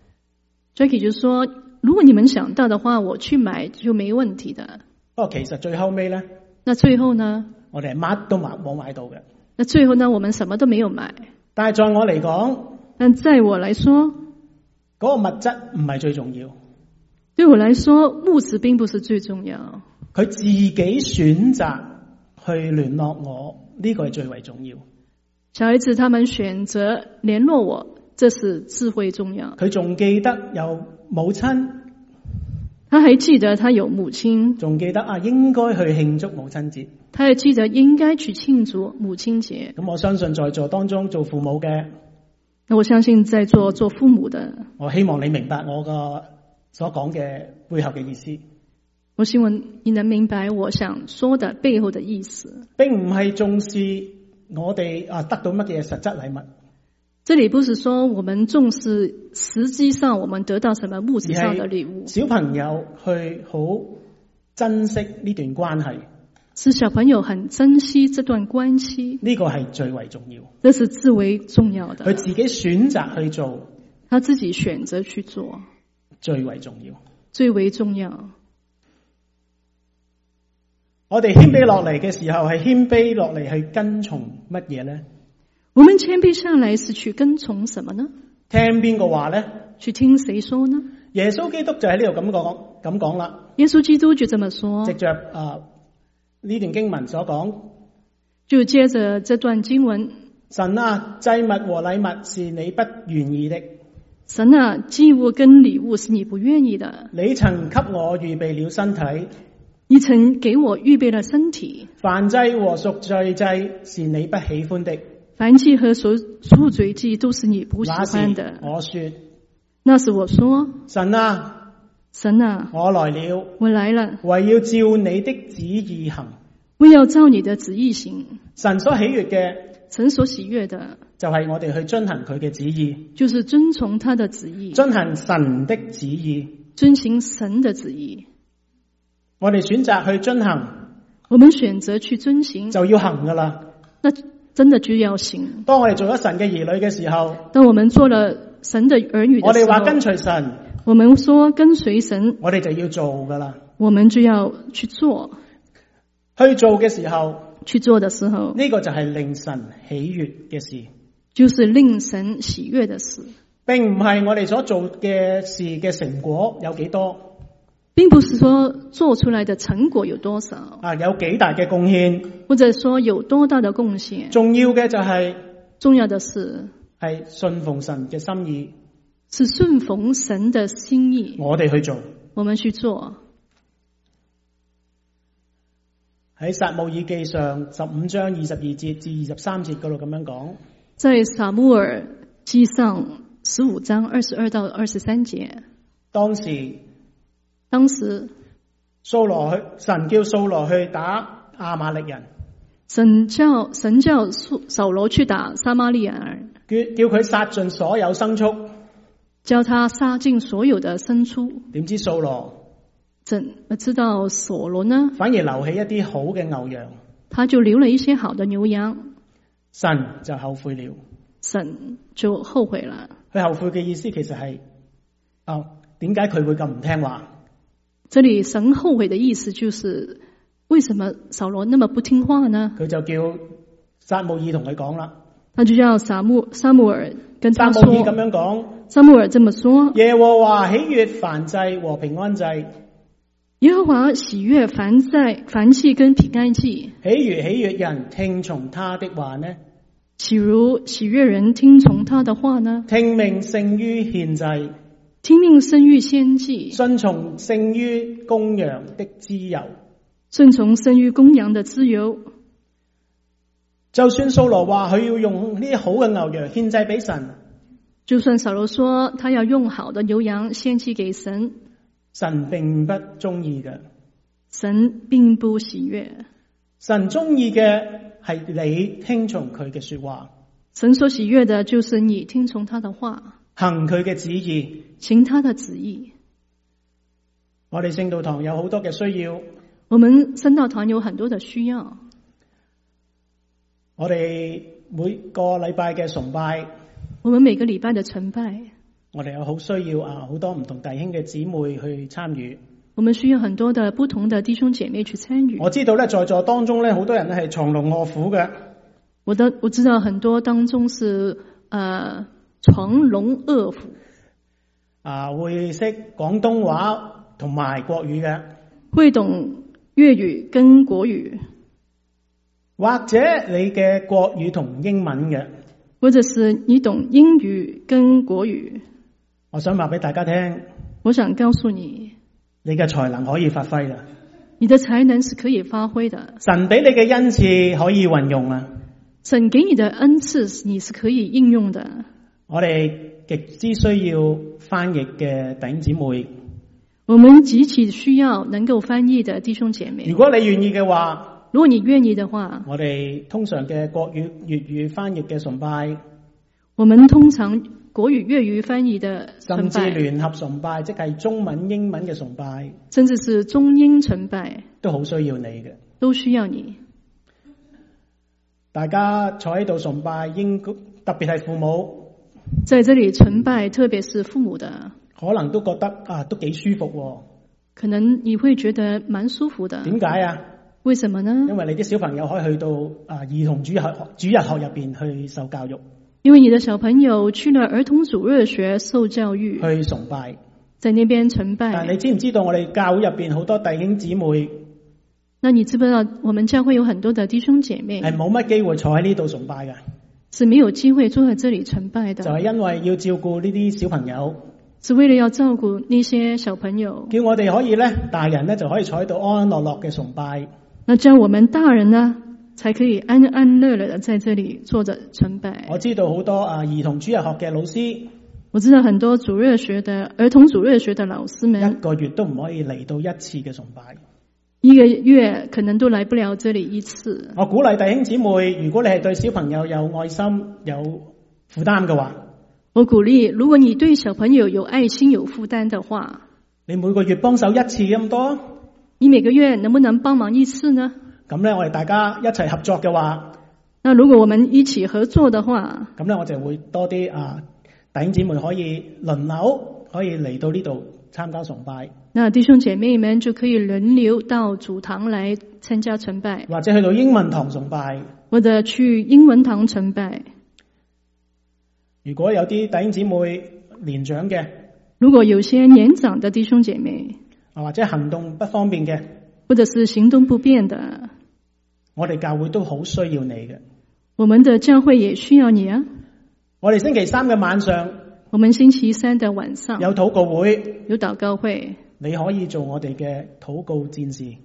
Jackie 就說，如果你們想到的話，我去買就沒問題的。 不過其實最後尾咧， 那最後呢？ 我哋係乜都買冇買到嘅。 那最後呢？我們什麼都沒有買。 但係在我嚟講， 但在我來說， 嗰個物質唔係最重要。 對我來說，物質並不是最重要。 佢自己選擇去聯絡我，呢個係最為重要。 小孩子他們選擇聯絡我，這是至為重要。 佢仲記得有母親， 他還記得他有母親， 仲記得啊，應該去慶祝母親節。 他還記得應該去慶祝母親節。 咁我相信在座當中做父母嘅， 那我相信在座做父母的， 我希望你明白我個所講嘅背後嘅意思。 我希望你能明白我想說的背後的意思， 並唔係重視我哋啊得到乜嘢實質禮物。 這裡不是說我們重視實際上我們得到什麼物質上的禮物， 小朋友去好珍惜呢段關係， 是小朋友很珍惜這段關係， 呢個係最為重要， 這是至為重要的。 佢自己選擇去做， 他自己選擇去做， 最為重要， 最為重要。 我哋謙卑落嚟嘅時候，係謙卑落嚟去跟從乜嘢呢？ 我們謙卑下來是去跟從什麼呢？ 聽邊個話呢？ 去聽誰說呢？ 耶穌基督就喺呢度咁講咁講啦。 耶穌基督就這麼說， 藉着啊呢段經文所講， 就接着這段經文， 神啊，祭物和禮物是你不願意的。 神啊，祭物跟禮物是你不願意的。 你曾給我預備了身體， 你曾給我預備了身體。 燔祭和贖罪祭是你不喜歡的。 燔祭和贖贖罪祭都是你不喜歡的。 我說， 那是我說， 神啊， 神啊， 我來了， 我來了， 為要照你的旨意行。 為要照你的旨意行。 神所喜悅嘅， 神所喜悅的， 就係我哋去遵行佢嘅旨意， 就是遵從他的旨意， 遵行神的旨意， 遵行神的旨意。 我哋選擇去遵行， 我們選擇去遵行， 就要行噶啦。 那真的就要行。 當我哋做咗神嘅兒女嘅時候， 當我們做了神的兒女的時候， 我哋話跟隨神， 我們說跟隨神， 我哋就要做噶啦。 我們就要去做。 去做嘅時候， 去做的時候， 呢個就係令神喜悅嘅事， 就是令神喜悅的事， 並唔係我哋所做嘅事嘅成果有幾多， 並不是說做出來的成果有多少啊，有幾大嘅貢獻， 或者說有多大的貢獻。 重要嘅就係， 重要的是係信奉神嘅心意， 是順奉神的心意， 我哋去做， 我們去做。 喺撒母耳記上十五章二十二節至二十三節嗰度咁樣講。 在撒母耳記上十五章二十二到二十三節， 當時當時掃羅去，神叫掃羅去打亞瑪力人， 神叫神叫掃羅去打撒瑪利亞人， 叫叫佢殺盡所有牲畜， 叫他殺盡所有的牲畜。 點知掃羅怎知道掃羅呢？ 反而留起一啲好嘅牛羊， 他就留了一些好的牛羊， 神就後悔了。 神就後悔了。 佢後悔嘅意思其實係，哦，點解佢會咁唔聽話？ 這裏神後悔的意思就是，為什麼掃羅那麼不聽話呢？ 佢就叫撒母耳同佢講啦。 他就叫撒母撒母耳跟他說， 撒母耳咁樣講， 撒母耳這麼說： 耶和華喜悅燔祭和平安祭， 耶和華喜悅燔祭燔祭跟平安祭， 豈如喜悅人聽從他的話呢？ 豈如喜悅人聽從他的話呢？ 聽命勝於獻祭， 聽命勝於獻祭， 順從勝於公羊的脂油， 順從勝於公羊的脂油。 就算掃羅話佢要用呢啲好嘅牛羊獻祭俾神， 就算掃羅說他要用好的牛羊獻祭給神， 神並不中意嘅。 神並不喜悅。 神中意嘅係你聽從佢嘅說話， 神所喜悅的就是你聽從他的話， 行佢嘅旨意， 行他的旨意。 我哋聖道堂有好多嘅需要， 我們聖道堂有很多的需要。 我哋每個禮拜嘅崇拜， 我們每個禮拜的崇拜， 我哋有好需要啊，好多唔同弟兄嘅姊妹去參與。 我們需要很多的不同的弟兄姐妹去參與。 我知道咧，在座當中咧，好多人咧係藏龍臥虎嘅。 我的我知道很多當中是呃藏龍臥虎， 啊，會識廣東話同埋國語嘅， 會懂粵語跟國語， 或者你嘅國語同英文嘅， 或者是你懂英語跟國語。 我想話俾大家聽， 我想告訴你， 你嘅才能可以發揮嘅， 你的才能是可以發揮的。 神俾你嘅恩賜可以運用啊， 神給你的恩賜你是可以應用的。 我哋極之需要翻譯嘅弟兄姊妹， 我們極其需要能夠翻譯的弟兄姐妹。 如果你願意嘅話， 如果你願意的話， 我哋通常嘅國語、粵語翻譯嘅崇拜， 我們通常國語、粵語翻譯的崇拜， 甚至聯合崇拜，即係中文、英文嘅崇拜， 甚至是中英崇拜， 都好需要你嘅， 都需要你。 大家坐喺度崇拜，應該特別係父母， 在這裡崇拜，特別是父母的， 可能都覺得啊，都幾舒服喎。 可能你會覺得蠻舒服的。 點解啊？ 為什麼呢？ 因為你啲小朋友可以去到啊兒童主日學主日學入邊去受教育， 因為你的小朋友去了兒童主日學受教育， 去崇拜， 在那邊崇拜。 但你知唔知道我哋教會入邊好多弟兄姊妹？ 那你知不知道我們教會有很多的弟兄姐妹係冇乜機會坐喺呢度崇拜嘅， 是沒有機會坐在這裡崇拜的， 就係因為要照顧呢啲小朋友， 是為了要照顧那些小朋友， 叫我哋可以咧大人咧就可以坐喺度安安樂樂嘅崇拜。 那這樣我們大人呢，才可以安安樂樂的在這裡坐着崇拜。 我知道好多啊兒童主日學嘅老師， 我知道很多主日學的兒童主日學的老師們， 一個月都唔可以嚟到一次嘅崇拜， 一個月可能都來不了這裡一次。 我鼓勵弟兄姊妹，如果你係對小朋友有愛心、有負擔嘅話， 我鼓勵，如果你對小朋友有愛心、有負擔的話， 你每個月幫手一次咁多， 你每個月能不能幫忙一次呢？ 咁咧，我哋大家一齊合作嘅話， 那如果我們一起合作的話， 咁咧我就會多啲啊弟兄姊妹可以輪流可以嚟到呢度參加崇拜。 那弟兄姐妹們就可以輪流到主堂來參加崇拜， 或者去到英文堂崇拜， 或者去英文堂崇拜。 如果有啲弟兄姊妹年長嘅， 如果有些年長的弟兄姐妹， 或者行動不方便嘅， 或者是行動不便的， 我哋教會都好需要你嘅。 我們的教會也需要你啊！ 我哋星期三嘅晚上， 我們星期三的晚上有禱告會， 有禱告會， 你可以做我哋嘅禱告戰士。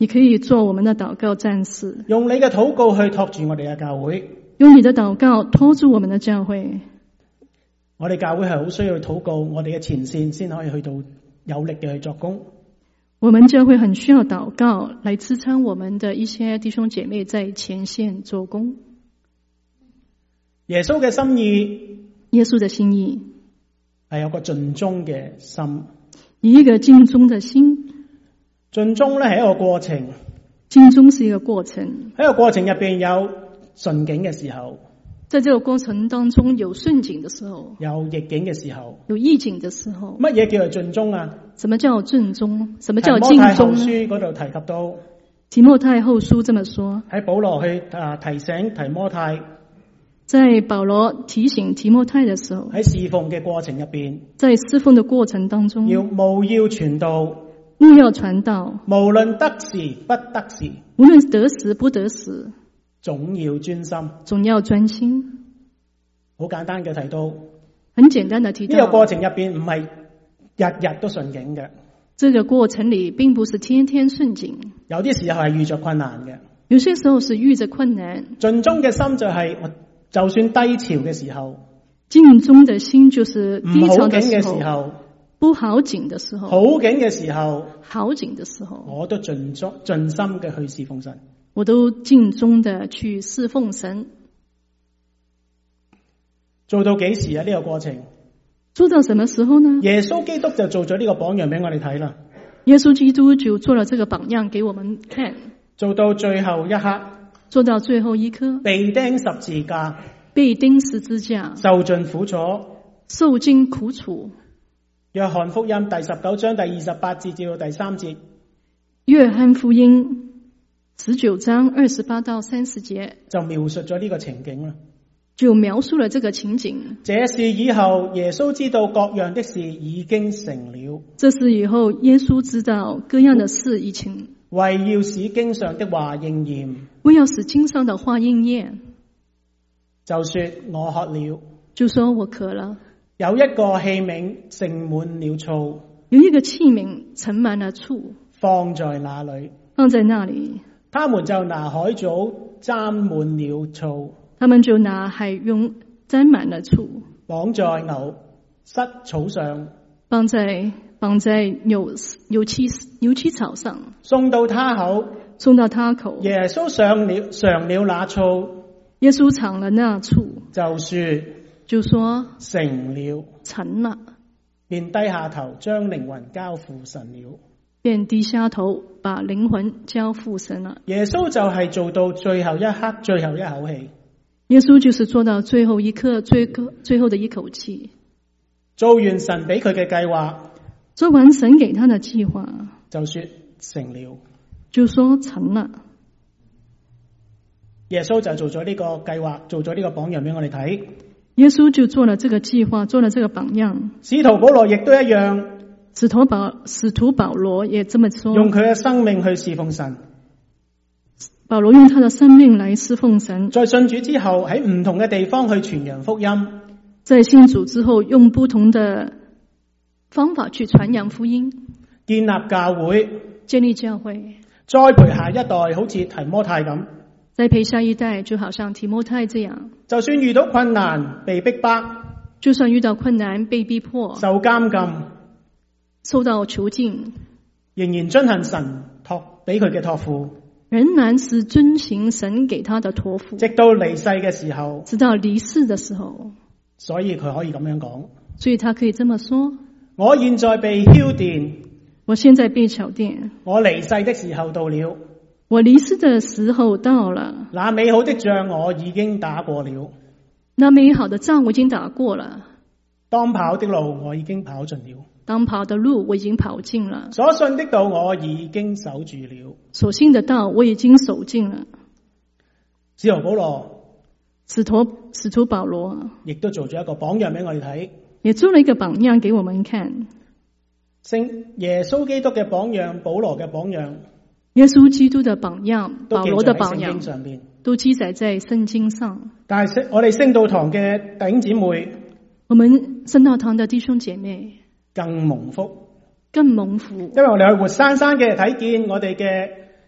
你可以做我們的禱告戰士， 用你嘅禱告去托住我哋嘅教會。 用你的禱告拖住我們的教會。 我哋教會係好需要禱告，我哋嘅前線先可以去到有力嘅去作工。 我們教會很需要禱告來支撐我們的一些弟兄姐妹在前線做工。 耶穌嘅心意， 耶穌的心意係有個盡忠嘅心， 以一個盡忠的心。 盡忠咧係一個過程， 盡忠是一個過程。 喺個過程入邊有順境嘅時候， 在這個過程當中有順境的時候， 有逆境嘅時候， 有逆境的時候。 乜嘢叫做盡忠啊？ 什麼叫盡忠？什麼叫提摩太後盡忠呢？ 書嗰度提及到， 提摩太後書這麼說， 喺保羅去啊提醒提摩太， 在保羅提醒提摩太的時候， 喺侍奉嘅過程入邊， 在侍奉的過程當中， 要務要傳道， 務要傳道， 無論得時不得時， 無論得時不得時， 總要專心。 總要專心。 好簡單嘅提到， 很簡單的提到， 呢個過程入邊唔係日日都順境嘅， 這個過程裏並不是天天順境， 有啲時候係遇着困難嘅。 有些時候是遇着困難。 盡忠嘅心就係我就算低潮嘅時候， 盡忠的心就是唔低潮好景的時候， 嘅時候， 不好景的時候， 好景嘅時候， 好景的時候， 我都盡忠盡心嘅去侍奉神。 我都盡忠的去侍奉神。 做到幾時啊？呢個過程做到什麼時候呢？ 耶穌基督就做咗呢個榜樣俾我哋睇啦。 耶穌基督就做了這個榜樣給我們看， 做到最後一刻， 做到最後一刻， 被釘十字架， 被釘十字架， 受盡苦楚。 受盡苦楚。 約翰福音第十九章第二十八節至到第三節， 約翰福音十九章二十八到三十節就描述咗呢個情景啦。 就描述了這個情景。 這事以後，耶穌知道各樣的事已經成了。 這事以後，耶穌知道各樣的事已成， 為要使經上的話應驗， 為要使經上的話應驗， 就說我渴了， 就說我渴了。 有一個器皿盛滿了醋， 有一個器皿盛滿了醋， 放在那裏， 放在那裏， 他們就拿海藻沾滿了醋， 他們就拿海用沾滿了醋， 綁在牛膝草上， 綁在綁在牛牛膝牛膝草上， 送到他口， 送到他口。 耶穌上了嘗了那醋， 耶穌嘗了那醋， 就說就說成了， 成了， 便低下頭將靈魂交付神了。 便低下頭把靈魂交付神了。 耶穌就係做到最後一刻，最後一口氣。 耶穌就是做到最後一刻，最最後的一口氣， 做完神俾佢嘅計劃， 做完神給他的計劃， 就說成了， 就說成了。 耶穌就做咗呢個計劃，做咗呢個榜樣俾我哋睇。 耶穌就做了這個計劃，做了這個榜樣。 使徒保羅亦都一樣， 使徒保使徒保羅也這麼說， 用佢嘅生命去侍奉神。 保羅用他的生命來侍奉神， 在信主之後，喺唔同嘅地方去傳揚福音。 在信主之後，用不同的方法去傳揚福音， 建立教會， 建立教會， 栽培下一代，好似提摩太咁。 栽培下一代，就好像提摩太這樣。 就算遇到困難，被逼迫， 就算遇到困難，被逼迫， 受監禁， 受到囚禁， 仍然遵行神託俾佢嘅託付， 仍然是遵行神給他的託付， 直到離世嘅時候， 直到離世的時候。 所以佢可以咁樣講， 所以他可以這麼說： 我現在被澆奠， 我現在被澆奠， 我離世的時候到了， 我離世的時候到了， 那美好的仗我已經打過了， 那美好的仗我已經打過了， 當跑的路我已經跑盡了， 當跑的路我已經跑盡了， 所信的道我已經守住了， 所信的道我已經守盡了。 使徒保羅使徒使徒保羅亦都做咗一個榜樣俾我哋睇， 也做了一個榜樣給我們看。 聖耶穌基督嘅榜樣，保羅嘅榜樣， 耶穌基督的榜樣，保羅的榜樣， 上面都記載在聖經上。 但係我哋聖道堂嘅弟兄姊妹， 我們聖道堂的弟兄姐妹更蒙福， 更蒙福， 因為我哋去活生生嘅睇見我哋嘅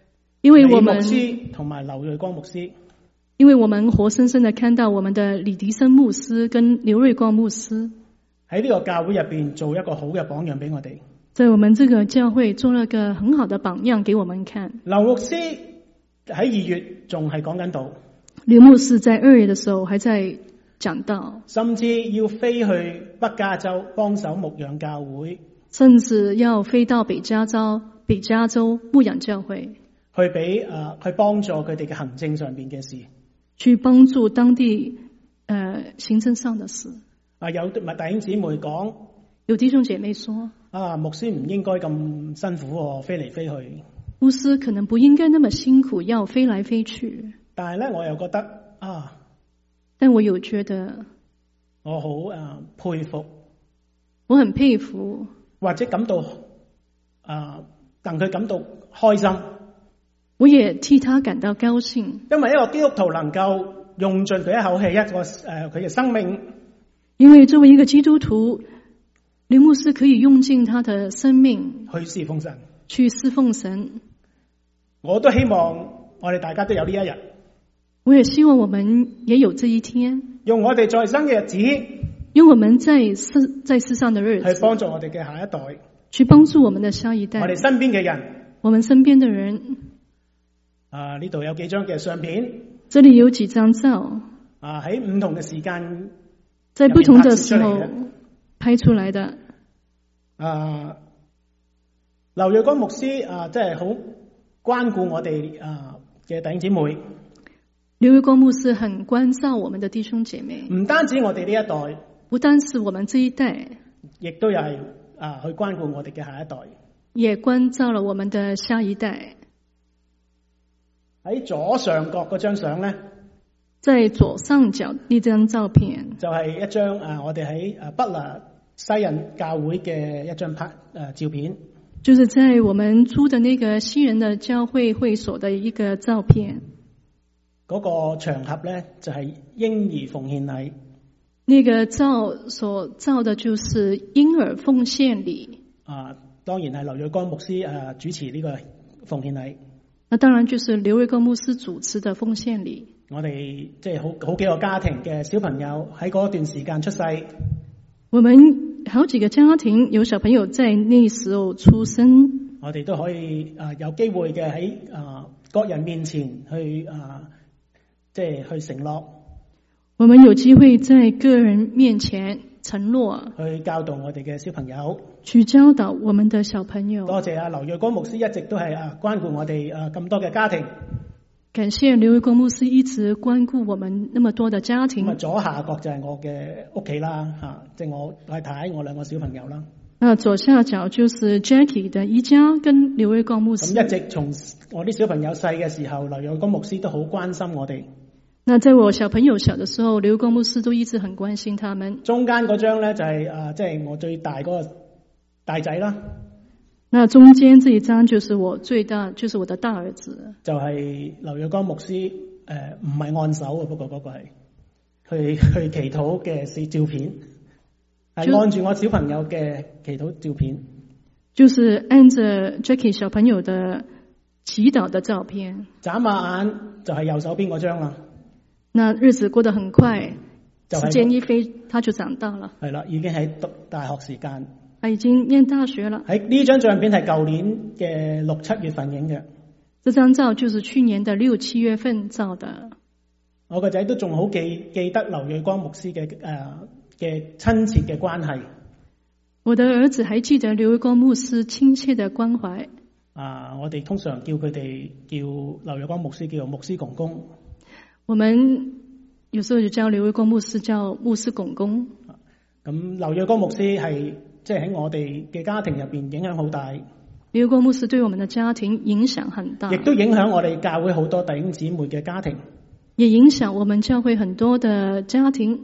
因為我李牧們師同埋劉瑞光牧師因為我們活生生的看到我們的李迪生牧師跟劉瑞光牧師喺呢個教會入邊做一個好嘅榜樣俾我哋。 在我們這個教會做了個很好的榜樣給我們看。 劉牧師喺二月仲係講緊道， 劉牧師在二月的時候還在講道， 甚至要飛去北加州幫手牧養教會， 甚至要飛到北加州北加州牧養教會， 去俾誒去幫助佢哋嘅行政上邊嘅事， 去幫助當地誒、呃、行政上的事。 啊，有弟兄姊妹講， 有弟兄姐妹說， 啊，牧師唔應該咁辛苦喎，飛嚟飛去。 牧師可能不應該那麼辛苦，要飛來飛去。 但係咧，我又覺得啊， 但我有覺得， 我好誒、啊、佩服， 我很佩服， 或者感到啊，令佢感到開心。 我也替他感到高興， 因為一個基督徒能夠用盡佢一口氣，一個誒佢嘅生命。 因為作為一個基督徒，劉牧師可以用盡他的生命去侍奉神， 去侍奉神。 我都希望我哋大家都有呢一日。 我也希望我們也有這一天， 用我哋在生嘅日子， 用我們在世在世上的日子， 去幫助我哋嘅下一代， 去幫助我們的下一代， 我哋身邊嘅人， 我們身邊的人。 啊，呢度有幾張嘅相片， 這裡有幾張照， 啊喺唔同嘅時間。 在不同的時候拍出來的。 啊，劉瑞光牧師啊，即係好關顧我哋啊嘅弟兄姊妹。 劉瑞光牧師很關照我們的弟兄姐妹， 唔單止我哋呢一代， 不單是我們這一代， 亦都有係啊去關顧我哋嘅下一代， 也關照了我們的下一代。 喺左上角嗰張相咧， 在左上角呢張照片就係一張啊，我哋喺啊北拿西人教會嘅一張拍誒照片， 就是在我們租的那個西人的教會會所的一個照片。 嗰個場合咧就係嬰兒奉獻禮。 那個照所照的就是嬰兒奉獻禮。 啊，當然係劉瑞光牧師啊主持呢個奉獻禮。 那當然就是劉瑞光牧師主持的奉獻禮。 我哋即係好好幾個家庭嘅小朋友喺嗰段時間出世。 我們好幾個家庭有小朋友在那時候出生。 我哋都可以啊有機會嘅喺啊各人面前去啊即係去承諾。 我們有機會在個人面前承諾， 去教導我哋嘅小朋友， 去教導我們的小朋友。 多謝啊劉瑞光牧師一直都係啊關顧我哋啊咁多嘅家庭。 感謝劉瑞光牧師一直關顧我們那麼多的家庭。 咁啊左下角就係我嘅屋企啦，吓即係我太太、我兩個小朋友啦。 那左下角就是 Jackie 的一家跟劉瑞光牧師。 咁一直從我啲小朋友細嘅時候，劉瑞光牧師都好關心我哋。 那在我小朋友小的時候，劉瑞光牧師都一直很關心他們。中間嗰張咧就係啊即係我最大嗰個大仔啦。 那中間這一張就是我最大，就是我的大兒子， 就係劉瑞光牧師誒唔係按手嘅，不過嗰個係去去祈禱嘅照片，係按住我小朋友嘅祈禱照片， 就是按着 Jackie 小朋友的祈禱的照片。眨下眼就係右手邊嗰張啦。 那日子過得很快， 就係、 時間一飛，他就長大了。 係啦，已經喺讀大學時間。 他已經念大學了。 喺呢張相片係舊年嘅六七月份影嘅。 這張照就是去年的六七月份照的。 我個仔都仲好記記得劉瑞光牧師嘅誒嘅親切嘅關係。 我的兒子還記得劉瑞光牧師親切的關懷。 啊，我哋通常叫佢哋叫劉瑞光牧師叫做牧師公公。 我們有時候就叫劉瑞光牧師叫牧師公公。 咁劉瑞光牧師係即係喺我哋嘅家庭入邊影響好大。 劉瑞光牧師對我們的家庭影響很大， 亦都影響我哋教會好多弟兄姊妹嘅家庭， 也影響我們教會很多的家庭。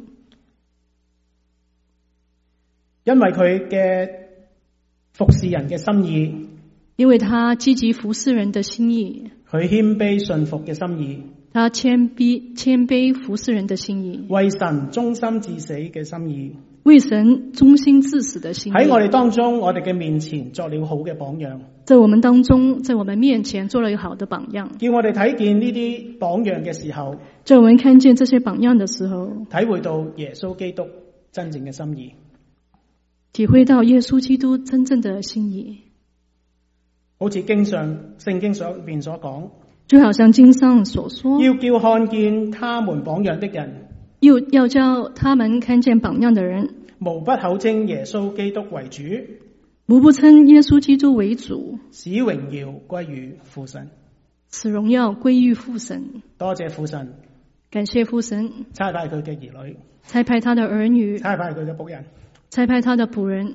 因為佢嘅服侍人嘅心意， 因為他積極服侍人的心意， 佢謙卑順服嘅心意， 他謙卑謙卑服侍人的心意， 為神忠心至死嘅心意， 為神忠心至死的心意。 喺我哋當中，我哋嘅面前作了好嘅榜樣。 在我們當中，在我們面前做了一個好的榜樣。 叫我哋睇見呢啲榜樣嘅時候， 在我們看見這些榜樣的時候， 體會到耶穌基督真正嘅心意。 體會到耶穌基督真正的心意。 好似經上聖經上面所講， 就好像經上所說， 要叫看見他們榜樣的人， 又要叫他們看見榜樣的人， 無不口稱耶穌基督為主， 無不稱耶穌基督為主， 使榮耀歸於父神， 使榮耀歸於父神。 多謝父神， 感謝父神， 差派佢嘅兒女， 差派他的兒女， 差派佢嘅僕人， 差派他的僕人。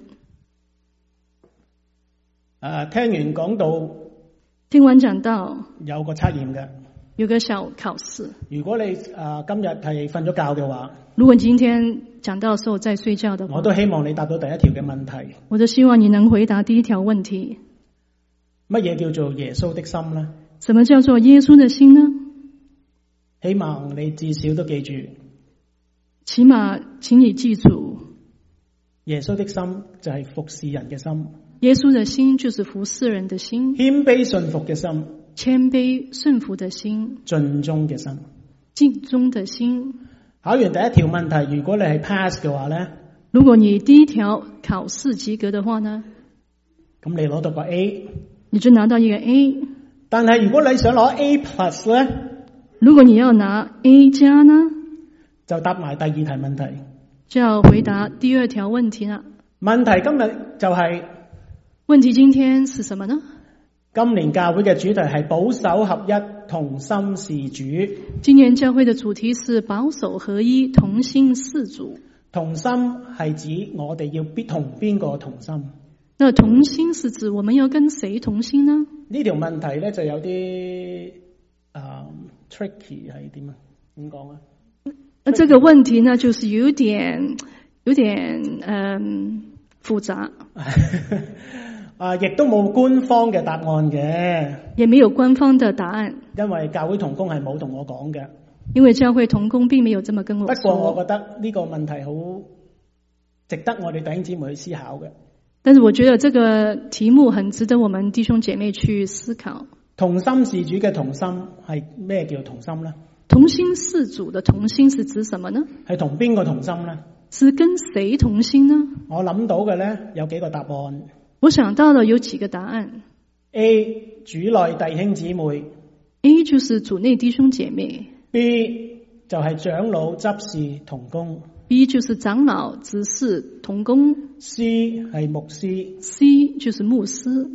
誒，聽完講道， 聽完講道， 有個測驗嘅， 有個小考試。 如果你誒今日係瞓咗覺嘅話， 如果今天講道的時候在睡覺的話， 我都希望你答到第一條嘅問題。 我都希望你能回答第一條問題。 乜嘢叫做耶穌的心呢？ 什麼叫做耶穌的心呢？ 希望你至少都記住， 起碼請你記住， 耶穌的心就係服侍人嘅心。 耶穌的心就是服侍人的心， 謙卑順服嘅心， 謙卑順服的心， 盡忠嘅心， 盡忠的心。 考完第一條問題，如果你係 pass 嘅話呢， 如果你第一條考試及格的話呢， 咁你攞到個 A， 你就拿到一個 A。但係如果你想攞 A plus 呢， 如果你要拿 A 加呢， 就答埋第二題問題， 就要回答第二條問題啦。 問題今日就係、是。 問題今天是什麼呢？ 今年教會嘅主題係保守合一，同心事主。 今年教會嘅主題是保守合一，同心事主。 同心係指我哋要必同邊個同心？ 那同心是指我們要跟誰同心呢？ 呢條問題咧就有啲啊、um, tricky 係點啊？點講啊？ 那這個問題呢，就是有點有點嗯複雜。 啊，亦都冇官方嘅答案嘅， 也沒有官方的答案， 因為教會同工係冇同我講嘅。 因為教會同工並沒有這麼跟我說。 不過我覺得呢個問題好值得我哋弟兄姊妹去思考嘅。 但是我覺得這個題目很值得我們弟兄姐妹去思考。 同心事主嘅同心係咩叫同心呢？ 同心事主的同心是指什麼呢？係同邊個同心呢？ 是跟誰同心呢？ 我諗到嘅咧有幾個答案。 我想到的有幾個答案。 A 主內弟兄姊妹 A 就是主內弟兄姐妹。 B 就係長老執事同工。 B 就是長老執事同工。 C 係牧師。 C 就是牧師。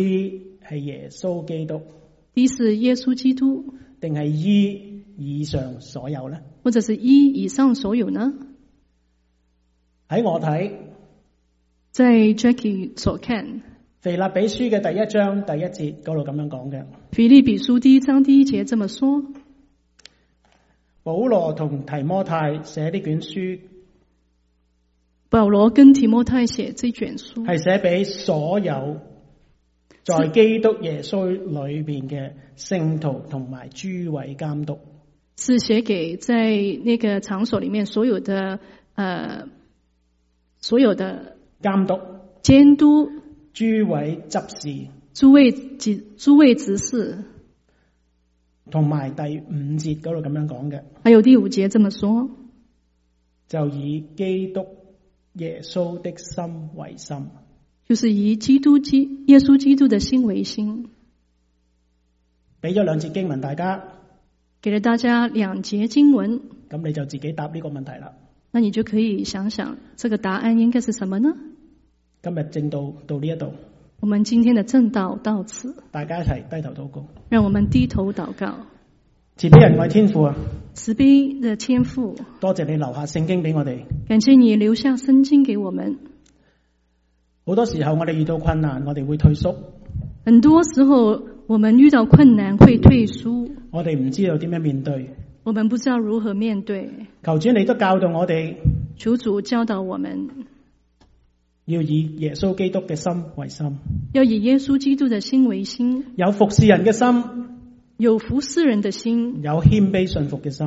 D 係耶穌基督。 D 是耶穌基督。 定係 E 以上所有呢？ 或者是 E 以上所有呢？ 喺我睇， 在 Jackie 所看， 腓立比書嘅第一章第一節嗰度咁樣講嘅。 腓立比書第一章第一節這麼說： 保羅同提摩太寫呢卷書， 保羅跟提摩太寫這卷書係寫俾所有在基督耶穌裏邊嘅聖徒同埋諸位監督， 是寫給在那個場所裏面所有的呃所有的監督、 監督、 諸位執事、 諸位執諸位執事， 同埋第五節嗰度咁樣講嘅。 還有第五節這麼說， 就以基督耶穌的心為心， 就是以基督基耶穌基督的心為心。 俾咗兩節經文大家， 給了大家兩節經文， 咁你就自己答呢個問題啦。 那你就可以想想，這個答案應該是什麼呢？ 今日正道到呢一度， 我們今天的正道到此， 大家一齊低頭禱告。 讓我們低頭禱告。 慈悲仁愛天父啊， 慈悲的天父， 多謝你留下聖經俾我哋。 感謝你留下聖經給我們。 好多時候我哋遇到困難，我哋會退縮。 很多時候我們遇到困難會退縮， 我哋唔知道點樣面對。 我們不知道如何面對。 求主你都教導我哋， 求主教導我們， 要以耶穌基督嘅心為心， 要以耶穌基督的心為心， 有服侍人嘅心， 有服侍人的心， 有謙卑順服嘅心，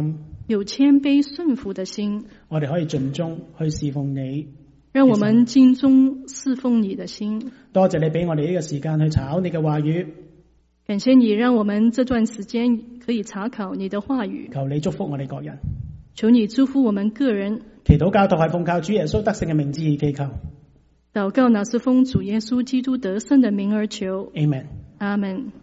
有謙卑順服的心， 我哋可以盡忠去侍奉你。 讓我們盡忠侍奉你的心。 多謝你俾我哋呢個時間去查考你嘅話語。 感謝你讓我們這段時間可以查考你的話語。 求你祝福我哋各人。 求你祝福我們個人。 祈禱教導係奉靠主耶穌得勝嘅名字而祈求。 禱告乃是奉主耶穌基督得勝的名而求。 Amen。 阿門。